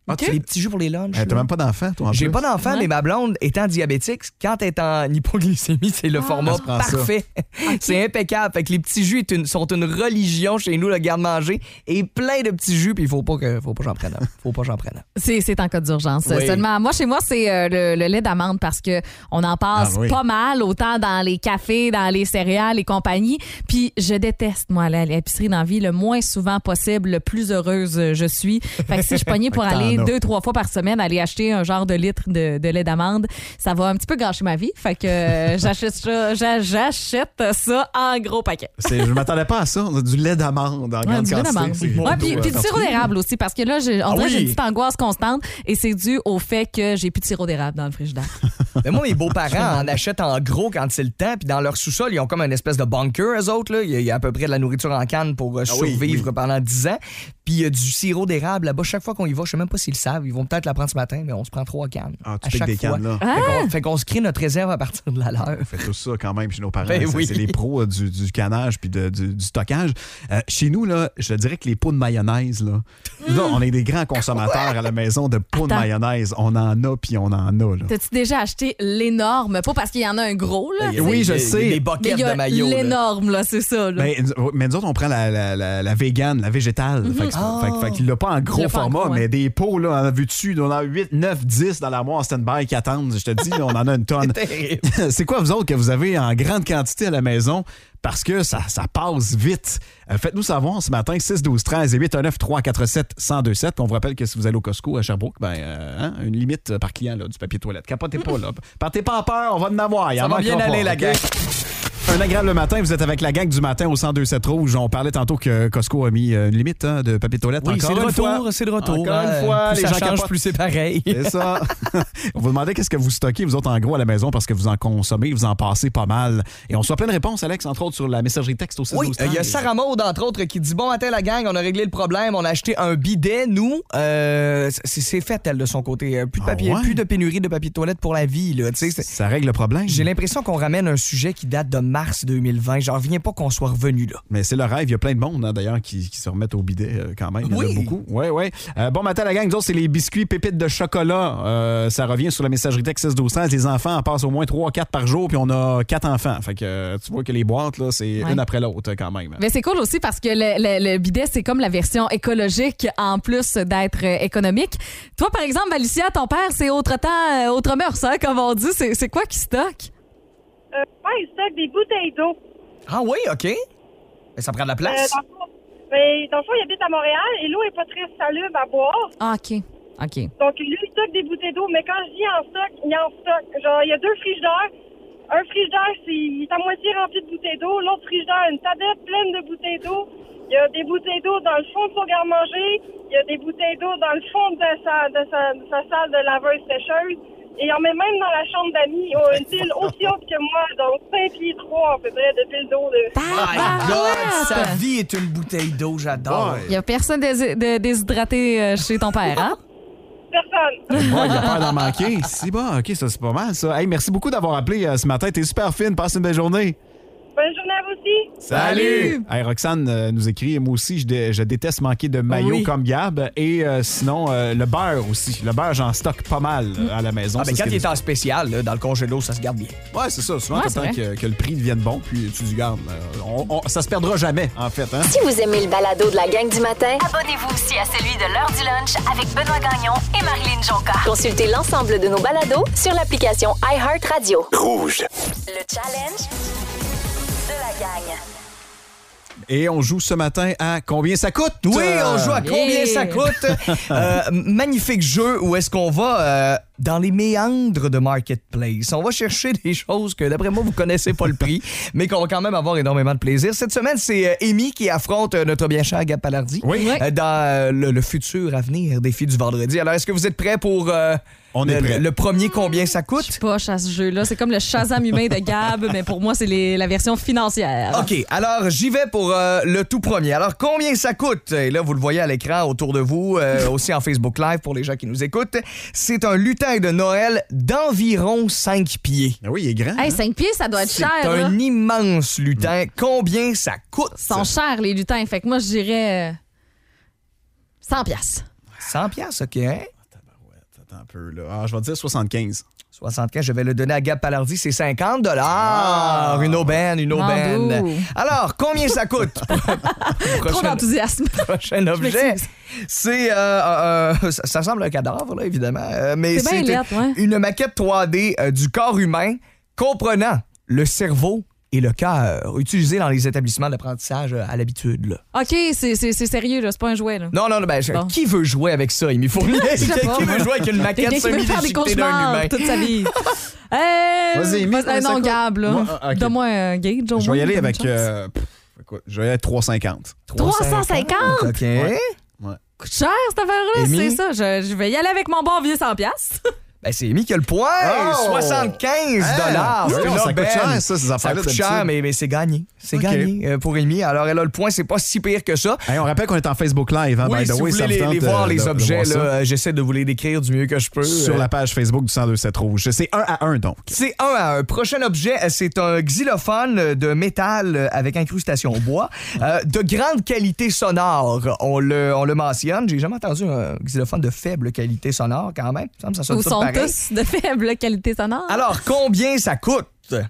Okay. C'est les petits jus pour les lunchs. Euh, t'as même pas d'enfant, toi, en J'ai plus. pas d'enfant, Ouais. mais ma blonde, étant diabétique, quand elle est en hypoglycémie, c'est le Ah. format Elle se prend parfait. C'est impeccable. Fait que les petits jus est une- sont une religion chez nous, le garde-manger. Et plein de petits jus, puis il faut pas que, faut pas que j'en prenne un. Faut pas que j'en prenne un. C'est, c'est en cas d'urgence. Oui. Seulement, moi, chez moi, c'est euh, le, le lait d'amande parce que on en passe Ah oui. pas mal, autant dans les cafés, dans les céréales et compagnie. Puis je déteste, moi, aller à l'épicerie dans la vie le moins souvent possible, le plus heureuse je suis. Fait que si je pognais pour Fait que t'en aller as. deux, trois fois par semaine, aller acheter un genre de litre de, de lait d'amande, ça va un petit peu gâcher ma vie. Fait que euh, j'achète ça, j'a- j'achète ça en gros paquet. C'est- je m'attendais pas à ça. On a du lait d'amande en Ouais, grande du lait quantité. d'amande. C'est Ouais, bon, puis, euh, puis du sirop d'érable aussi, parce que là, j'ai- on Ah dirait que j'ai oui. une petite angoisse constante et c'est dû au fait que j'ai plus de sirop d'érable dans le frigidaire. Mais moi, mes beaux-parents en achètent en gros quand c'est le temps, puis dans leur sous-sol, ils ont comme une espèce de bunker, eux autres. Là. Il y a- il y a à peu près de la nourriture en canne pour euh, Ah oui, survivre oui. pendant dix ans. Puis il y a du sirop d'érable là-bas. Chaque fois qu'on y va, je sais même pas s'ils le savent, ils vont peut-être la prendre ce matin, mais on se prend trois cannes. Ah, tu à piques chaque des fois. cannes, là. Ah! Fait qu'on, fait qu'on se crée notre réserve à partir de la leur. On fait tout ça quand même chez nos parents. Ben c'est, oui. c'est les pros euh, du, du canage puis de- du, du stockage. Euh, chez nous, là, je dirais que les pots de mayonnaise, là, là, on est des grands consommateurs à la maison de pots de Attends. mayonnaise. On en a puis on en a. Là. T'as-tu déjà acheté l'énorme? Pas parce qu'il y en a un gros, là. Il y a Oui, des- je des- sais. Des Mais boquettes il y a de maillot. là. l'énorme, là, c'est ça. Là. Ben, mais nous autres, on prend la, la, la, la végane, la végétale. Fait, que, c'est pas- fait, que- fait qu'il l'a pas en Il gros l'a pas en format, gros, ouais. mais des pots, là, on a vu dessus, on en a huit, neuf, dix dans l'armoire en stand-by qui attendent. Je te dis, là, on en a une tonne. Terrible. C'est quoi, vous autres, que vous avez en grande quantité à la maison? Parce que ça, ça passe vite. Euh, faites-nous savoir ce matin, six douze treize et huit un neuf trois quatre sept un zéro deux sept. On vous rappelle que si vous allez au Costco à Sherbrooke, ben, euh, hein, une limite par client là, du papier toilette. Capotez pas, là. Partez pas en peur, on va en avoir. Il Ça en va manquera bien aller, pas, la OK? gang. Un agréable matin, vous êtes avec la gang du matin au cent deux sept Rouge. On parlait tantôt que Costco a mis euh, une limite hein, de papier toilette. Oui, Encore c'est de une retour, fois. c'est de retour. Encore hein. une fois, Plus les ça gens change, capotent. plus c'est pareil. C'est ça. On vous demandait qu'est-ce que vous stockez, vous autres, en gros, à la maison, parce que vous en consommez, vous en passez pas mal. Et on reçoit plein de réponses, Alex, entre autres, sur la messagerie texte au six Oui, douze il y a treize. Sarah Maud, entre autres, qui dit « Bon matin, la gang, on a réglé le problème, on a acheté un bidet, nous. Euh, c'est, c'est fait, elle, de son côté. Euh, Plus de Ah papier, ouais? plus de pénurie de papier de toilette pour la vie, là. Tu sais, c'est- Ça règle le problème. J'ai l'impression qu'on ramène un sujet qui date de mars deux mille vingt. J'en reviens pas qu'on soit revenu là. Mais c'est le rêve. Il y a plein de monde, hein, d'ailleurs, qui, qui se remettent au bidet euh, quand même. Il y en Oui. a beaucoup. Oui, oui. Euh, bon matin, la gang. Nous autres, c'est les biscuits pépites de chocolat. Euh, ça revient sur la messagerie texte six douze treize. Les enfants en passent au moins trois quatre par jour, puis on a quatre enfants. Fait que euh, tu vois que les boîtes, là, c'est Ouais. une après l'autre, quand même. Mais c'est cool aussi parce que le, le- le bidet, c'est comme la version écologique en plus d'être euh, économique. Toi, par exemple, Alicia, ton père, c'est autre temps, euh, autre mœurs, hein, comme on dit. C'est, c'est quoi qui stocke? Euh, ouais, il stocke des bouteilles d'eau. Ah oui, OK. Mais ça prend de la Euh, place. dans, le fond, mais dans le fond, il habite à Montréal et l'eau est pas très salubre à boire. Ah, OK. OK. Donc, lui, il stocke des bouteilles d'eau. Mais quand je dis en stock, il en stocke. Genre, il y a deux frigidaires. Un frigidaire, c'est, il est à moitié rempli de bouteilles d'eau. L'autre frigidaire, une tablette pleine de bouteilles d'eau. Il y a des bouteilles d'eau dans le fond de son garde-manger. Il y a des bouteilles d'eau dans le fond de sa, de sa, de sa salle de laveuse-sécheuse. Et il en met même dans la chambre d'amis. Ils ont une pile aussi haute que moi, donc cinq pieds trois à peu près de pile d'eau. De... My God, sa vie est une bouteille d'eau, j'adore. Ouais. Il n'y a personne dés- de- déshydraté euh, chez ton père, hein? Personne. Ouais, il a peur d'en manquer. Si bon, OK, ça, c'est pas mal, ça. Hey, merci beaucoup d'avoir appelé euh, ce matin. T'es super fine. Passe une belle journée. Bonne journée à vous aussi. Salut! Hey, Roxane euh, nous écrit, moi aussi, je, dé- je déteste manquer de maillot Oui. comme Gab. Et euh, sinon, euh, le beurre aussi. Le beurre, j'en stocke pas mal euh, à la maison. Ah, ben Ça, quand c'est il est en spécial, là, dans le congélo, ça se garde bien. Ouais, c'est ça. Souvent, Ouais, t'attends c'est que, que le prix devienne bon, puis tu le gardes. Euh, on- on- ça se perdra jamais, en fait. Hein? Si vous aimez le balado de la gang du matin, Abonnez-vous aussi à celui de l'heure du lunch avec Benoît Gagnon et Marilyn Jonca. consultez l'ensemble de nos balados sur l'application iHeartRadio. Rouge. Le challenge de la gang. Et on joue ce matin à combien ça coûte? Oui, on joue à combien Yeah. ça coûte. Euh, magnifique jeu où est-ce qu'on va euh, dans les méandres de Marketplace. On va chercher des choses que, d'après moi, vous connaissez pas le prix, mais qu'on va quand même avoir énormément de plaisir. Cette semaine, c'est euh, Amy qui affronte euh, notre bien cher Gab Palardi Oui. euh, dans euh, le, le futur avenir défi du vendredi. Alors, est-ce que vous êtes prêts pour euh, On est le, prêts. le premier combien ça Je coûte? suis poche à ce jeu-là. C'est comme le Shazam humain de Gab, mais pour moi, c'est les- la version financière. OK, alors j'y vais pour euh, le tout premier. Alors, combien ça coûte? Et là, vous le voyez à l'écran autour de vous, euh, aussi en Facebook Live pour les gens qui nous écoutent. C'est un lutin de Noël d'environ cinq pieds. Ah oui, il est grand. Hey, hein? cinq pieds, ça doit être C'est cher. là. un immense lutin. Combien ça coûte? Ils sont chers, les lutins. Fait que moi, je dirais euh, cent piastres. cent piastres, OK. Hein? Attends un peu, là. Ah, je vais dire soixante-quinze. soixante-quinze, je vais le donner à Gab Palardi, c'est cinquante dollars. Ah, une aubaine, une aubaine. Mandou. Alors, combien ça coûte? Trop d'enthousiasme. Prochain objet, c'est... Euh, euh, ça, ça ressemble à un cadavre, là, évidemment. euh, mais C'est bien c'est lettre, ouais. une maquette trois D euh, du corps humain comprenant le cerveau et le cœur, utilisé dans les établissements d'apprentissage euh, à l'habitude. Là. OK, c'est, c'est, c'est sérieux, là. C'est pas un jouet, là. Non, non, non, ben, je- Bon. qui veut jouer avec ça, Amy Fournier? Je sais qui pas. qui veut jouer avec une maquette Quelqu'un qui veut faire des semi-déchiquetée d'un cauchemars humain? toute sa vie. Euh, Vas-y, Amy, vas- combien ça non, coûte? Gab, là. Moi, ah, ok. Donne-moi un gauge, au Je moins, vais y aller donne avec... une chance. euh, pff, écoute, je vais y aller avec trois cent cinquante. trois cent cinquante? OK. Ouais. Coûte cher, cette affaire-là, Amy? c'est ça. Je, je vais y aller avec mon bon vieux cent piastres. Ben, c'est Amy qui a le point. Oh! soixante-quinze dollars. Hey! C'est Oui, une ça coûte aubaine. cher, ça, ces Ça affaires-là, coûte cher, d'habitude. mais, mais c'est gagné. C'est OK. gagné euh, pour Amy. Alors, elle a le point. C'est pas si pire que ça. Hey, on rappelle qu'on est en Facebook Live, hein, Oui, by the si vous way, voulez ça les, vous tente, les voir, euh, les de- de objets, voir ça. là, euh, j'essaie de vous les décrire du mieux que je peux. Sur Euh, la page Facebook du cent deux sept Rouge. C'est un à un, donc. C'est un à un. Prochain objet, euh, c'est un xylophone de métal euh, avec incrustation au bois, euh, de grande qualité sonore. On le, on le mentionne. J'ai jamais entendu un xylophone de faible qualité sonore, quand même. Il me semble que ça sonne Ou tout sont pareil. tous de faible qualité sonore? Alors, combien ça coûte?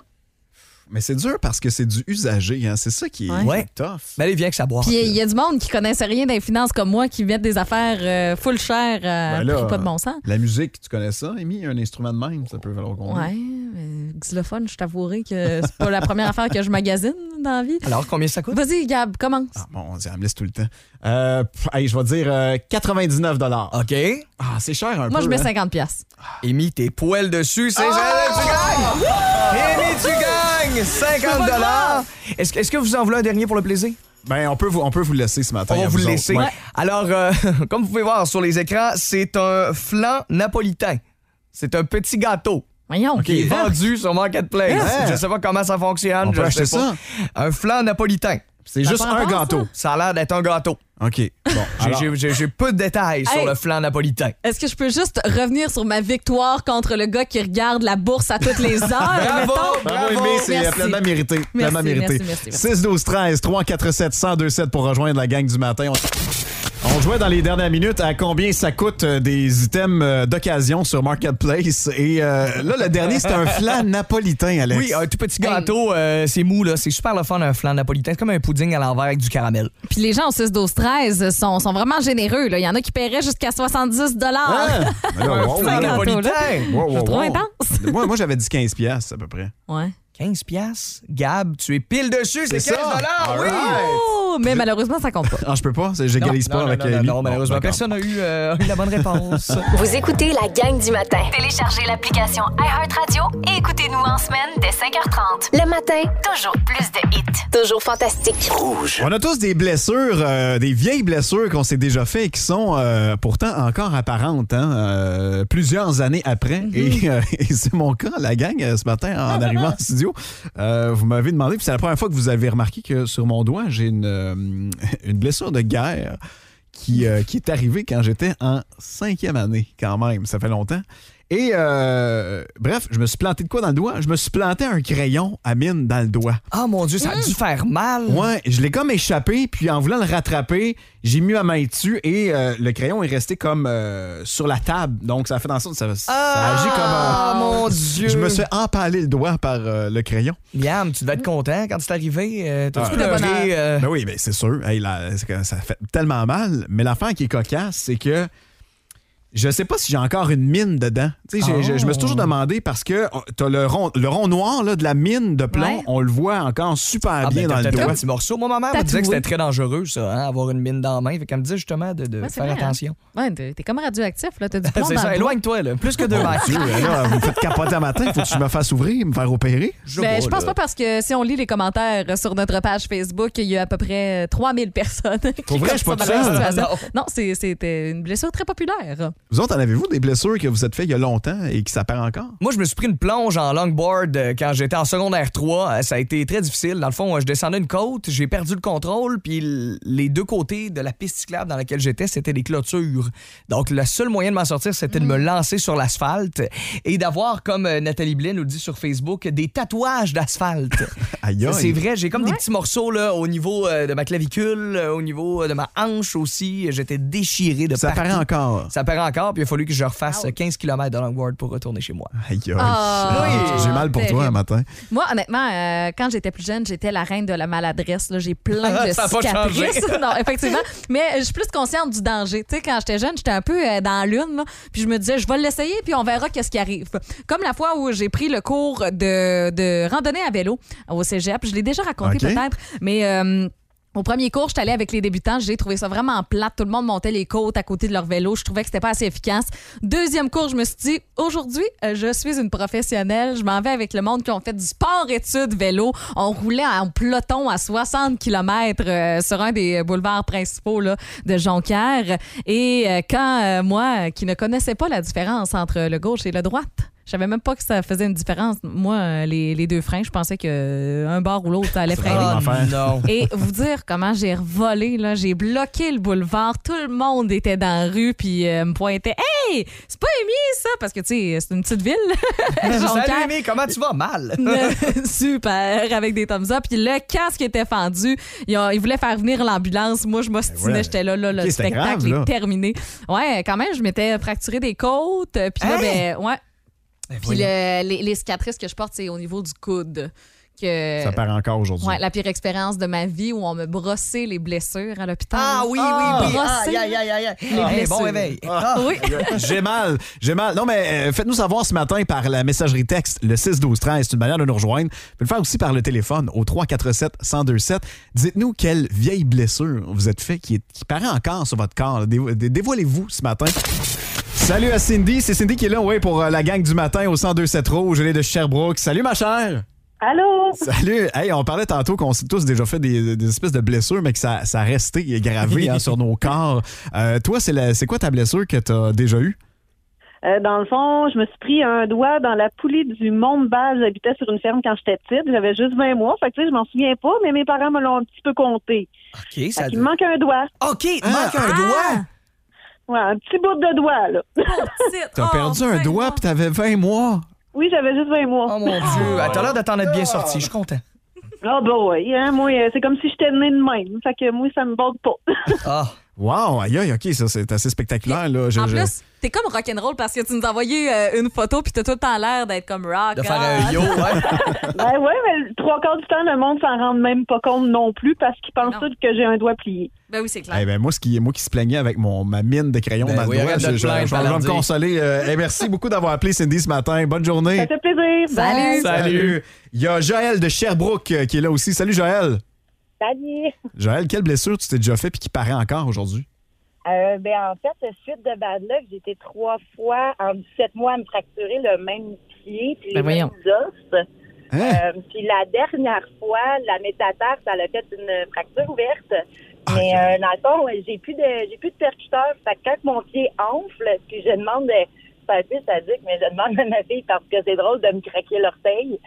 Mais c'est dur parce que c'est du usagé, hein. C'est ça qui est Ouais. tough. Ben, allez, viens que ça boit. Puis il y a du monde qui connaissent rien des finances comme moi qui mettent des affaires euh, full cher à Ben là, prix pas de bon sens. La musique, tu connais ça, Amy? Un instrument de même, ça peut valoir combien? Ouais, mais xylophone, je t'avouerai que c'est pas la première affaire que je magasine dans la vie. Alors, combien ça coûte? Vas-y, Gab, commence. Ah, bon, on me laisse tout le temps. Euh, pff, hey, je vais dire euh, quatre-vingt-dix-neuf dollars. OK. Ah, c'est cher un Moi, peu. je mets hein. cinquante piastres. Amy, t'es poêle dessus, c'est tu gagnes! Amy, tu gagnes! cinquante dollars. Est-ce, que- est-ce que vous en voulez un dernier pour le plaisir? Ben, on peut vous, on peut vous le laisser ce matin. On va à vous le autres. laisser. Ouais. Alors, euh, comme vous pouvez voir sur les écrans, c'est un flan napolitain. C'est un petit gâteau Voyons. qui est vendu sur Marketplace. Ah. Je sais pas comment ça fonctionne. On peut je acheter sais pas. Un flan napolitain. C'est Ça juste prend un pas, gâteau. Ça a l'air d'être un gâteau. OK. Bon, J'ai, alors, j'ai- j'ai- j'ai peu de détails sur Hey. le flan napolitain. Est-ce que je peux juste revenir sur ma victoire contre le gars qui regarde la bourse à toutes les heures? Bravo! mettons? bravo, Aimé, c'est Merci. pleinement mérité. Pleinement Merci, mérité. merci, merci, merci. six douze treize trois quatre sept un zéro deux sept pour rejoindre la gang du matin. On... On jouait dans les dernières minutes à combien ça coûte euh, des items euh, d'occasion sur Marketplace. Et euh, là, le dernier, c'était un flan napolitain, Alex. Oui, un tout petit gâteau, euh, c'est mou, là. C'est super le fun, un flan napolitain. C'est comme un pudding à l'envers avec du caramel. Puis les gens au six douze treize sont, sont vraiment généreux. là. Il y en a qui paieraient jusqu'à soixante-dix dollars. Ah! Ben là, wow, un flan wow. napolitain. wow, wow, C'est trop wow. intense. Moi, moi j'avais dit quinze piastres à peu près. Ouais. quinze piastres. Gab, tu es pile dessus, c'est, C'est ça. quinze dollars, All oui! right. Oh, mais malheureusement, ça compte pas. Ah, je peux pas, c'est- j'égalise Non, pas non, avec non, non, Ellie. non, malheureusement, Bon, d'accord. personne n'a eu, euh, eu la bonne réponse. Vous écoutez la gang du matin. Téléchargez l'application iHeartRadio et écoutez-nous en semaine dès cinq heures trente. Le matin, Toujours plus de hits. toujours fantastique. On a tous des blessures, euh, des vieilles blessures qu'on s'est déjà fait et qui sont euh, pourtant encore apparentes, hein, euh, plusieurs années après. Et, euh, et c'est mon cas, la gang, euh, ce matin, en arrivant en studio. Euh, vous m'avez demandé, puis c'est la première fois que vous avez remarqué que sur mon doigt, j'ai une, euh, une blessure de guerre qui, euh, qui est arrivée quand j'étais en cinquième année, quand même. Ça fait longtemps. Et euh, bref, je me suis planté de quoi dans le doigt? Je me suis planté un crayon à mine dans le doigt. Ah, mon Dieu, ça a dû faire mal. Ouais, je l'ai comme échappé, puis en voulant le rattraper, j'ai mis ma main dessus et euh, le crayon est resté comme euh, sur la table. Donc, ça a fait en sorte que ça, ça Ah, agit comme Ah, un... mon Dieu. Je me suis empalé le doigt par euh, le crayon. Liam, tu devais être content quand c'est arrivé. Euh, T'as-tu Ah. pleuré? bonheur. euh, Ben oui, ben c'est sûr. Hey, là, c'est que ça fait tellement mal. Mais l'affaire qui est cocasse, c'est que je sais pas si j'ai encore une mine dedans. Tu sais, j'ai- Oh. je, je me suis toujours demandé parce que oh, t'as le rond, le rond noir là, de la mine de plomb, Ouais. on le voit encore super Ah, bien ben, dans t'as le peut-être doigt. un petit morceau. Moi, ma mère me Tatoué. disait que c'était très dangereux, ça, hein, avoir une mine dans la main. Fait qu'elle me disait justement de, de Ouais, c'est faire vrai, hein. attention. Ouais, t'es t'es comme radioactif, là. T'as du plomb C'est dans ça, le doigt. éloigne-toi, là. Plus que deux mètres. Dieu, là, vous me faites capoter à matin, faut que je me fasse ouvrir, me faire opérer. Ben, je pense là. pas parce que si on lit les commentaires sur notre page Facebook, il y a à peu près trois mille personnes qui Pour vrai, je suis pas sont tout dans la seul. situation. Non. Non, c'est- c'était une blessure très populaire. Vous autres, en avez-vous des blessures que vous êtes fait il y a longtemps et qui s'appellent encore? Moi, je me suis pris une plonge en longboard euh, quand j'étais en secondaire trois. Euh, Ça a été très difficile. Dans le fond, euh, je descendais une côte, j'ai perdu le contrôle, puis l- les deux côtés de la piste cyclable dans laquelle j'étais, c'était des clôtures. Donc, le seul moyen de m'en sortir, c'était de me lancer sur l'asphalte et d'avoir, comme euh, Nathalie Blais nous le dit sur Facebook, des tatouages d'asphalte. Aïe, aïe. C'est vrai, j'ai comme des Ouais. petits morceaux là, au niveau euh, de ma clavicule, euh, au niveau euh, de ma hanche aussi. J'étais déchiré de Ça partout. paraît encore. Ça paraît encore, puis il a fallu que je refasse quinze kilomètres de longboard pour retourner chez moi. Aïe, aïe. Ah, Oui, j'ai mal pour terrible. toi un matin. Moi, honnêtement, euh, quand j'étais plus jeune, j'étais la reine de la maladresse. Là. J'ai plein de Ça a pas cicatrices. Non, effectivement. Mais je suis plus consciente du danger. Tu sais, quand j'étais jeune, j'étais un peu euh, dans la lune. Là, puis je me disais, je vais l'essayer, puis on verra qu'est-ce qui arrive. Comme la fois où j'ai pris le cours de, de randonnée à vélo au cégep. Je l'ai déjà raconté Okay. peut-être, mais... Euh, Au premier cours, j'étais allée avec les débutants. J'ai trouvé ça vraiment plate. Tout le monde montait les côtes à côté de leur vélo. Je trouvais que c'était pas assez efficace. Deuxième cours, je me suis dit, aujourd'hui, euh, je suis une professionnelle. Je m'en vais avec le monde qui ont fait du sport-études vélo. On roulait en peloton à soixante kilomètres euh, sur un des boulevards principaux là, de Jonquière. Et euh, quand euh, moi, qui ne connaissais pas la différence entre le gauche et le droite, je savais même pas que ça faisait une différence. Moi, euh, les, les deux freins, je pensais que euh, un bord ou l'autre, ça allait freiner. Oh, non. Et vous dire comment j'ai revolé, là, j'ai bloqué le boulevard, tout le monde était dans la rue puis euh, me pointait. Hey, c'est pas Amy ça, parce que tu sais, c'est une petite ville. Salut, Jonquière. Amy, comment tu vas? Mal. Super, avec des thumbs up. Puis le casque était fendu. Ils, ont- ils voulaient faire venir l'ambulance. Moi, je m'ostinais, ouais. j'étais là, là, le Ok, c'était spectacle grave, là. est terminé. Ouais, quand même, je m'étais fracturé des côtes. Puis là, Hein? ben, ouais. Puis voyons. le- les, les cicatrices que je porte, c'est au niveau du coude. Que, Ça part encore aujourd'hui. ouais, la pire expérience de ma vie où on me brossait les blessures à l'hôpital. Ah oui, oui, oui. Brosser. Aïe, aïe, aïe, aïe. Les Hey, blessures. bon réveil. Ah. Oui. J'ai mal, j'ai mal. Non, mais euh, faites-nous savoir ce matin par la messagerie texte, le six douze treize. C'est une manière de nous rejoindre. Vous pouvez le faire aussi par le téléphone au trois quatre sept, un zéro deux sept. Dites-nous quelle vieille blessure vous êtes fait qui, est, qui paraît encore sur votre corps. Dé- dé- Dévoilez-vous ce matin. Salut à Cindy. C'est Cindy qui est là, ouais, pour euh, la gang du matin au cent deux sept Rouge. Elle est de Sherbrooke. Salut, ma chère. Allô? Salut! Hey, on parlait tantôt qu'on s'est tous déjà fait des, des espèces de blessures, mais que ça, ça restait gravé hein, sur nos corps. Euh, toi, c'est, la- c'est quoi ta blessure que tu as déjà eue? Euh, dans le fond, je me suis pris un doigt dans la poulie du Mont-de-Balle. J'habitais sur une ferme quand j'étais petite. J'avais juste vingt mois. Fait que, tu sais, je m'en souviens pas, mais mes parents me l'ont un petit peu compté. OK, ça. Fait qu'il me manque un doigt. OK, il manque un doigt. Ouais, un petit bout de doigt, là. T'as Oh, perdu un doigt puis t'avais vingt mois. Oui, j'avais juste vingt mois. Oh mon Dieu. Ah, t'as l'air de t'en être bien sorti. Je suis content. Ah, bah oui, hein, moi, euh, c'est comme si j'étais née de même. Fait que moi, ça me borde pas. Ah. Wow, aïe, aïe, OK, ça, c'est assez spectaculaire. Là. Je- En je- plus, t'es comme rock'n'roll parce que tu nous as envoyé euh, une photo puis t'as tout le temps l'air d'être comme rock. De faire ah. un yo, ouais. Ben ouais, mais trois quarts du temps, le monde s'en rend même pas compte non plus parce qu'ils pensent Non. tous que j'ai un doigt plié. Ben oui, c'est clair. Eh ben, moi, ce qui, moi qui se plaignait avec mon, ma mine de crayon Ben dans le oui, doigt, arrête de je, te je- plaindre, je- je vais me Palardi. consoler. Euh, hey, merci beaucoup d'avoir appelé Cindy ce matin. Bonne journée. Ça fait plaisir. Bye. Salut. Il y a Joël de Sherbrooke euh, qui est là aussi. Salut, Joël. Salut! Joël, quelle blessure tu t'es déjà fait puis qui paraît encore aujourd'hui? Euh, ben, en fait, suite de bad luck, j'ai été trois fois en dix-sept mois à me fracturer le même pied puis Ben les voyons. mêmes os. Hein? Euh, puis la dernière fois, la métatarse, elle a fait une fracture ouverte. Mais Ah, euh, dans le fond, j'ai plus de j'ai plus de percuteur. Fait que quand mon pied enfle, puis je demande de c'est un peu sadique, mais je demande à ma fille parce que c'est drôle de me craquer l'orteil.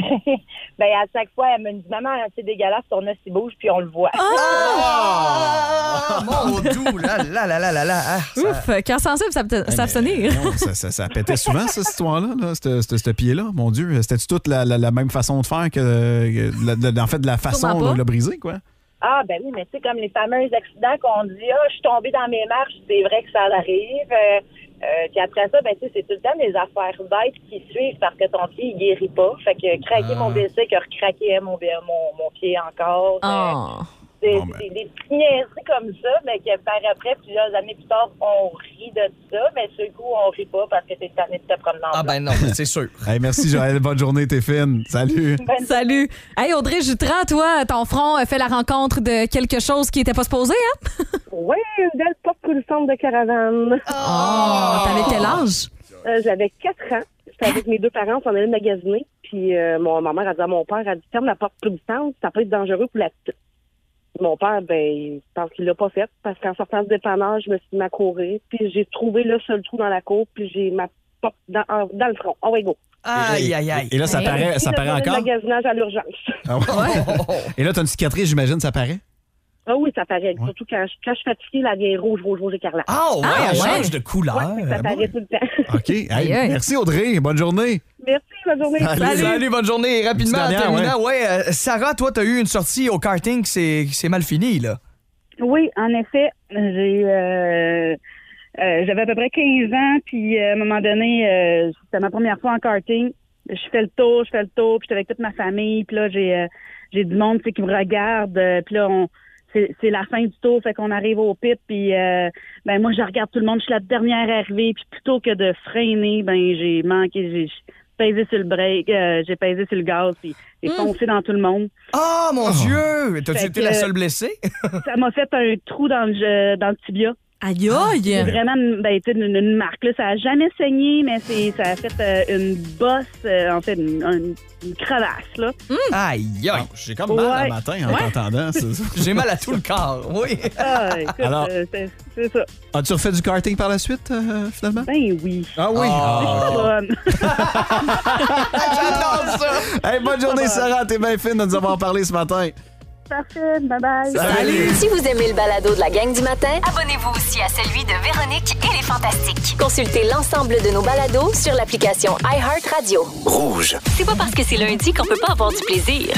Ben à chaque fois, elle me dit maman, c'est dégueulasse, ton os il bouge, puis on le voit. Ah, mon doux, là, là, là, là, là, là. Ah, ça- Ouf, cœur sensible, ça peut Eh, s'abstenir. mais non, ça, ça, ça pétait souvent, cette histoire-là, là, ce- ce ce pied-là. Mon Dieu, c'était-tu toute la, la, la même façon de faire que, que la- de- en fait, de la façon Sûrement pas. de le briser, quoi? Ah, ben oui, mais tu sais, comme les fameux accidents qu'on dit, ah, je suis tombée dans mes marches, c'est vrai que ça arrive. Euh, euh, puis après ça, ben tu sais, c'est tout le temps des affaires bêtes qui suivent parce que ton pied, il guérit pas. Fait que craquer Ah. mon B C, que recraquer mon, mon, mon pied encore. Euh, Oh. c'est Bon, ben. c'est des petites niaiseries comme ça, mais que par après, plusieurs années plus tard, on rit de ça, mais sur le coup, on rit pas parce que t'es tanné de te promener en Ah, blanc. ben non, c'est sûr. Hey, merci, Joël. Bonne journée, t'es fine. Salut. Ben, Salut. Hey, Audrey Jutras, toi, ton front a fait la rencontre de quelque chose qui était pas supposé, hein? Oui, une belle porte coulissante de caravane. Oh, t'avais quel âge? Euh, j'avais quatre ans. J'étais avec mes deux parents, on s'en allait magasiner. Puis euh, mon, ma mère a dit à mon père, elle dit ferme la porte coulissante, ça peut être dangereux pour la petite. Mon père, ben, je pense qu'il l'a pas fait parce qu'en sortant du dépanneur, je me suis mis à courir. Puis j'ai trouvé le seul trou dans la cour, puis j'ai ma porte dans, en- dans le front. Oh, ouais, go. Aïe, aïe, aïe. Et là, ça Hey. paraît, ça Puis, paraît le encore? magasinage à l'urgence. Ah ouais? Et là, t'as une cicatrice, j'imagine, ça paraît? Ah oui, ça paraît. Surtout quand je, quand je suis fatiguée, la vieille rouge, rouge, rouge écarlate. Ah, ouais, Ah, elle ouais. change de couleur. Ouais, ça paraît tout le temps. OK. Hey, Aïe, aïe. Merci, Audrey. Bonne journée. Merci, bonne journée. Salut. Salut, bonne journée. Rapidement, en Petite dernière, terminant, ouais. euh, Sarah, toi, t'as eu une sortie au karting qui s'est qui s'est mal finie, là. Oui, en effet, j'ai eu, euh, Euh, j'avais à peu près quinze ans, puis euh, à un moment donné, euh, c'était ma première fois en karting. Je fais le tour, je fais le tour, puis j'étais avec toute ma famille, puis là, j'ai euh, j'ai du monde, tu sais, qui me regarde, euh, puis là, on c'est, c'est la fin du tour, fait qu'on arrive au pit, puis euh, ben moi, je regarde tout le monde, je suis la dernière arrivée, puis plutôt que de freiner, ben j'ai manqué, j'ai pesé sur le break, euh, j'ai pesé sur le gaz, puis j'ai mm. foncé dans tout le monde. Oh, mon oh. Dieu! T'as-tu fait été que, la seule blessée? Ça m'a fait un trou dans le, dans le tibia. Aïe aïe! C'est vraiment ben, une, une marque. Là. Ça n'a jamais saigné, mais c'est, ça a fait euh, une bosse, euh, en fait, une, une, une crevasse. Là. Mm. Aïe aïe! Oh, j'ai comme mal ouais. le matin en ouais. t'entendant. C'est ça. J'ai mal à tout le corps, oui. Ah, écoute, Alors, euh, c'est, c'est ça. As-tu refait du karting par la suite, euh, finalement? Ben oui. Ah oui? Oh. C'est J'adore ça! Hey, bonne journée, Sarah. T'es bien fine de nous avoir parlé ce matin. Parfait, bye-bye. Salut! Si vous aimez le balado de la gang du matin, abonnez-vous aussi à celui de Véronique et les Fantastiques. Consultez l'ensemble de nos balados sur l'application iHeartRadio. Rouge. C'est pas parce que c'est lundi qu'on peut pas avoir du plaisir.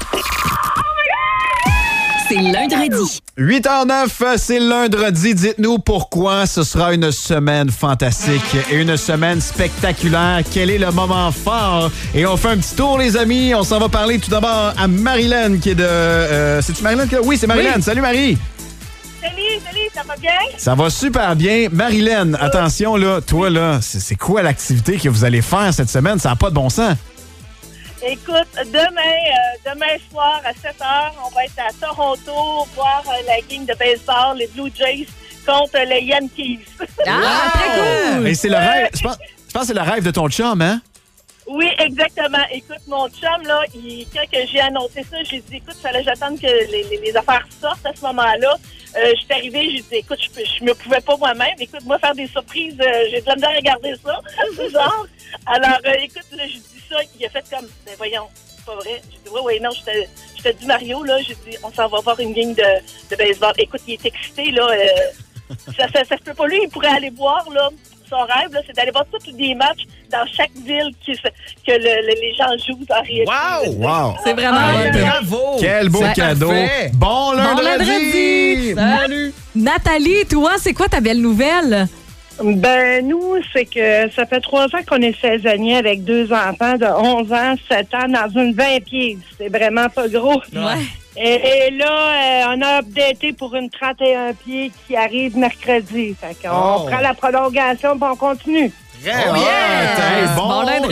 C'est lundi. huit heures neuf, c'est lundi. Dites-nous pourquoi ce sera une semaine fantastique et une semaine spectaculaire. Quel est le moment fort? Et on fait un petit tour, les amis. On s'en va parler tout d'abord à Marilyn, qui est de... Euh, c'est-tu Marilyn? Oui, c'est Marilyn. Oui. Salut, Marie. Salut, salut, ça va bien? Ça va super bien. Marilyn, attention, là, toi, là, c'est, c'est quoi l'activité que vous allez faire cette semaine? Ça n'a pas de bon sens. Écoute, demain, euh, demain soir à sept heures, on va être à Toronto voir euh, la game de baseball, les Blue Jays contre les Yankees. Ah, wow. Très cool! Et c'est le rêve, je pense, je pense que c'est le rêve de ton chum, hein? Oui, exactement. Écoute, mon chum, là, il, quand que j'ai annoncé ça, j'ai dit, écoute, il fallait que j'attende que les, les, les affaires sortent à ce moment-là. Euh, je suis arrivée, j'ai dit, écoute, je, je me pouvais pas moi-même. Écoute, moi, faire des surprises, euh, j'ai de la misère à regarder ça. C'est genre. Alors, euh, écoute, là, j'ai dit ça, il a fait comme, ben voyons, c'est pas vrai. J'ai dit, oui, oui, non, je t'ai dit Mario, là, j'ai dit, on s'en va voir une game de, de baseball. Écoute, il est excité, là. Euh, ça, ça, ça se peut pas, lui, il pourrait aller voir, là. Son rêve, là, c'est d'aller voir tous les matchs dans chaque ville qui, que le, le, les gens jouent en réalité. Wow! Wow! C'est vraiment ah, bravo! Quel beau c'est cadeau! Parfait. Bon lundi! Bon lundi! Salut! Nathalie, toi, c'est quoi ta belle nouvelle? Ben, nous, c'est que ça fait trois ans qu'on est saisonniers avec deux enfants de onze ans, sept ans dans une vingt pieds. C'est vraiment pas gros. Ouais. Et, et là, euh, on a updaté pour une trente et un pieds qui arrive mercredi. Fait qu'on Oh. prend la prolongation et on continue. Très Oh, bien! yeah. Bon, Bon lundi.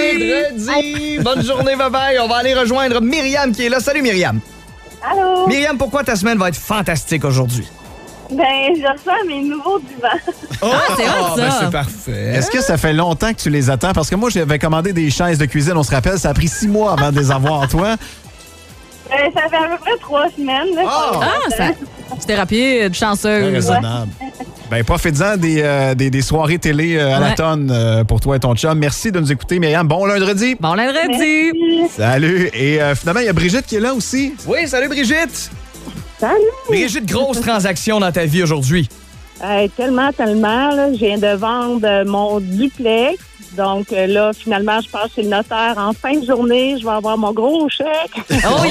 lundi! Bonne journée, bye-bye. On va aller rejoindre Myriam qui est là. Salut, Myriam. Allô? Myriam, pourquoi ta semaine va être fantastique aujourd'hui? Ben, je reçois mes nouveaux divans. Oh, Ah, c'est hot, ça. ben, c'est parfait. Est-ce que ça fait longtemps que tu les attends? Parce que moi, j'avais commandé des chaises de cuisine, on se rappelle, ça a pris six mois avant de les avoir, toi. Ben, ça fait à peu près trois semaines. Là, Oh. Ah, ça, c'était rapide, Très chanceuse. raisonnable. Ben, profites-en des, euh, des, des soirées télé euh, à la Ouais. tonne euh, pour toi et ton chum. Merci de nous écouter, Myriam. Bon lundi. Bon lundi! Salut. Et euh, finalement, il y a Brigitte qui est là aussi. Oui, salut, Brigitte. Salut! Brigitte, grosse transaction dans ta vie aujourd'hui. Hey, tellement, tellement. Là, je viens de vendre euh, mon duplex. Donc euh, là, finalement, je passe chez le notaire en fin de journée. Je vais avoir mon gros chèque. Oh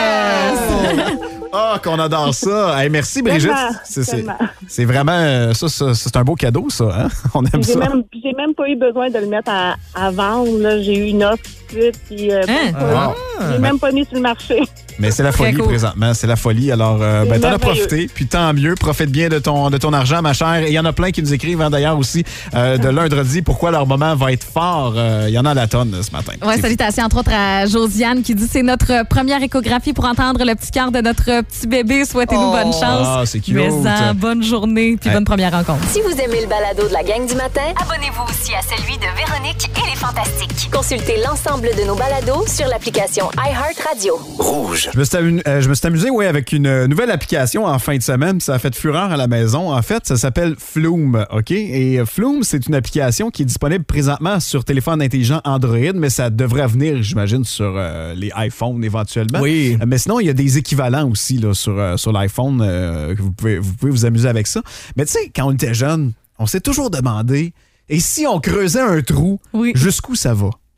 yes! Ah, qu'on adore ça. Hey, merci, Brigitte. Tellement, C'est, c'est, tellement. c'est vraiment... euh, Ça, ça, c'est un beau cadeau, ça. Hein? On aime J'ai ça. même, j'ai même pas eu besoin de le mettre à, à vendre. Là. J'ai eu une offre tout de suite. Puis, euh, Hein? Wow. j'ai même pas mis sur le marché. Mais c'est la folie Très cool. présentement, c'est la folie. Alors, euh, ben, C'est t'en as merveilleux. profité, puis tant mieux. Profite bien de ton, de ton argent, ma chère. Et il y en a plein qui nous écrivent hein, d'ailleurs aussi euh, de lundi pourquoi leur moment va être fort. Euh, Il y en a à la tonne ce matin. Ouais, C'est- salutations entre autres à Josiane qui dit c'est notre première échographie pour entendre le petit cœur de notre petit bébé. Souhaitez-nous Oh, bonne chance. ah, c'est cute. Mais-en, bonne journée puis Ouais. bonne première rencontre. Si vous aimez le balado de la gang du matin, Abonnez-vous aussi à celui de Véronique et les Fantastiques. consultez l'ensemble de nos balados sur l'application iHeartRadio. Rouge. Je me suis amu- euh, je me suis amusé ouais, avec une euh, nouvelle application en fin de semaine. puis Ça a fait fureur à la maison. En fait, ça s'appelle Flume. OK? Et euh, Flume, c'est une application qui est disponible présentement sur téléphone intelligent Android, mais ça devrait venir, j'imagine, sur euh, les iPhones éventuellement. Oui. Euh, Mais sinon, il y a des équivalents aussi là, sur, euh, sur l'iPhone. euh, que vous, pouvez, vous pouvez vous amuser avec ça. Mais tu sais, quand on était jeune, on s'est toujours demandé, et si on creusait un trou, Oui. jusqu'où ça va?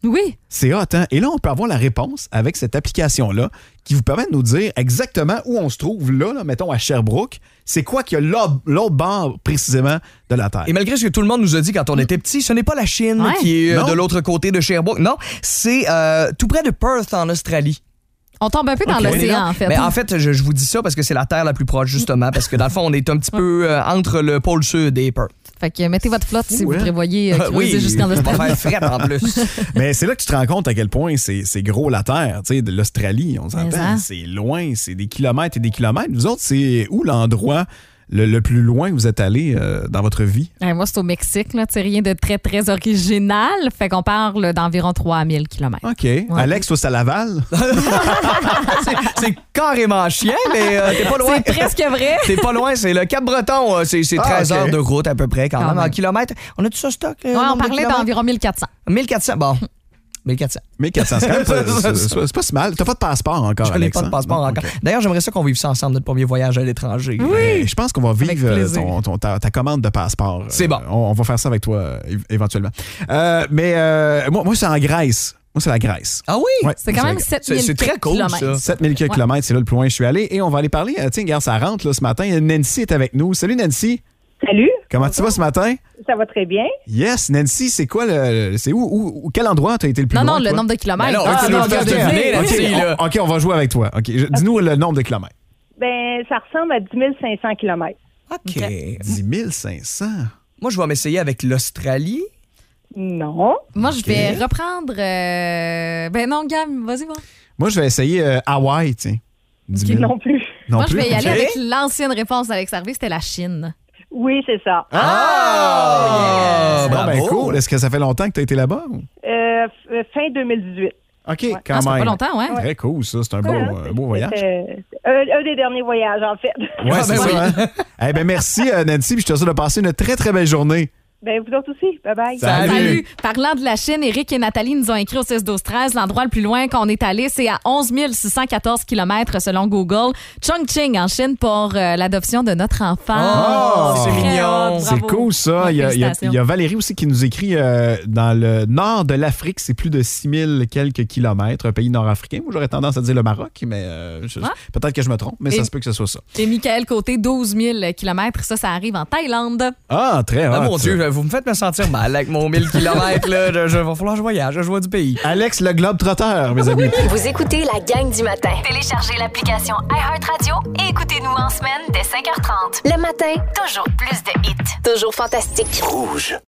Oui. C'est hot, hein? Et là, on peut avoir la réponse avec cette application-là qui vous permet de nous dire exactement où on se trouve là, là mettons à Sherbrooke. C'est quoi qu'il y a l'autre, l'autre bord précisément de la Terre? Et malgré ce que tout le monde nous a dit quand on était petit, ce n'est pas la Chine Ouais. qui est euh, Non. de l'autre côté de Sherbrooke. Non, c'est euh, tout près de Perth en Australie. On tombe un peu dans Ok. l'océan, en fait. Mais en fait, je, je vous dis ça parce que c'est la Terre la plus proche, justement, parce que dans le fond, on est un petit peu euh, entre le pôle sud et Perth. Fait que mettez votre flotte si Ouais. vous prévoyez euh, creuser jusqu'en on va Australie. faire fret en plus. Mais c'est là que tu te rends compte à quel point c'est, c'est gros la Terre, tu sais, de l'Australie, on s'entend, hein? c'est loin, c'est des kilomètres et des kilomètres. Vous autres, c'est où l'endroit le, le plus loin que vous êtes allé euh, dans votre vie? Ouais, moi, c'est au Mexique. Là. C'est rien de très, très original. Fait qu'on parle d'environ trois mille kilomètres. OK. Alex, toi, c'est à Laval? c'est, c'est carrément chien, mais euh, t'es pas loin. C'est presque vrai. T'es pas loin, c'est le Cap-Breton, euh, c'est, c'est Ah, treize ok. heures de route à peu près, quand, Quand même, même. en kilomètres. On a tout ça stock? Ouais, on parlait d'environ mille quatre cents. mille quatre cents, bon. mille quatre cents. mille quatre cents, c'est, quand même pas- c'est, c'est, c'est pas si mal. T'as pas de passeport encore, Je n'ai Alex? pas de hein? passeport Non? encore. OK. D'ailleurs, j'aimerais ça qu'on vive ça ensemble, notre premier voyage à l'étranger. Ben, je pense qu'on va Avec vivre euh, plaisir. ton, ton- ta, ta commande de passeport. C'est Euh, bon. On, on va faire ça avec toi euh, é- éventuellement. Euh, mais euh, moi, moi, c'est en Grèce. Moi, c'est la Grèce. Ah oui? Ouais, C'est moi, quand la même Grèce. sept C'est- mille c'est très cool, kilomètres. ça. sept mille kilomètres, c'est là le plus loin que je suis allé. Et on va aller parler. euh, Tiens, regarde, ça rentre là, ce matin. Nancy est avec nous. Salut, Nancy. Salut, Comment tu vas ce matin? ça va très bien. Yes, Nancy, c'est quoi le. C'est où, où, où- quel endroit t'as été le plus Non, loin? non, le toi? nombre de kilomètres. Ben non, Ah, tu nous non, le fais regardez. deviner, OK, Nancy, là. on, OK, on va jouer avec toi. OK, je- dis-nous le nombre de kilomètres. Ben, ça ressemble à dix mille cinq cents kilomètres. OK. dix mille cinq cents. Moi, je vais m'essayer avec l'Australie. Non. Moi, je vais reprendre. euh, Ben non, Gam, vas-y, va. Moi, je vais essayer euh, Hawaï, tiens. dix mille. Non plus. Non Moi, je plus? vais y aller OK. avec l'ancienne réponse d'Alex Harvey, c'était la Chine. Oui, c'est ça. Ah! yes! Bon, ben Bravo. cool. Est-ce que ça fait longtemps que tu as été là-bas? ou? Euh, f- fin deux mille dix-huit. OK, Ah, quand ça fait même. pas longtemps, ouais. Très cool, ça. C'est un beau, Ouais, euh, beau voyage. C'était un, un des derniers voyages, en fait. Ouais, Ah, c'est ben ça. Hein? Eh ben, merci, euh, Nancy. Puis je te souhaite de passer une très, très belle journée. Ben, vous autres aussi. Bye-bye. Salut. Salut. Parlant de la Chine, Eric et Nathalie nous ont écrit au six douze treize. L'endroit le plus loin qu'on est allé, c'est à onze mille six cent quatorze kilomètres selon Google. Chongqing, en Chine, pour euh, l'adoption de notre enfant. Oh, c'est très mignon. hot, C'est bravo. cool, ça. Ouais, il, y a, il y a- félicitations. il y a Valérie aussi qui nous écrit euh, dans le nord de l'Afrique, c'est plus de six mille quelques kilomètres, un pays nord-africain. Moi, j'aurais tendance à dire le Maroc, mais euh, je- Ah. peut-être que je me trompe, mais Et- ça se peut que ce soit ça. Et Michael Côté, douze mille kilomètres. Ça, ça arrive en Thaïlande. Ah, très Ah, hot. mon Dieu, vous me faites me sentir mal avec mon mille kilomètres. Là. Je, je, va falloir que je voyage, je vois du pays. Alex, le globe trotteur, mes amis. Vous écoutez la gang du matin. Téléchargez l'application iHeartRadio et écoutez-nous en semaine dès cinq heures trente. Le matin, Toujours plus de hits. toujours fantastique. Rouge.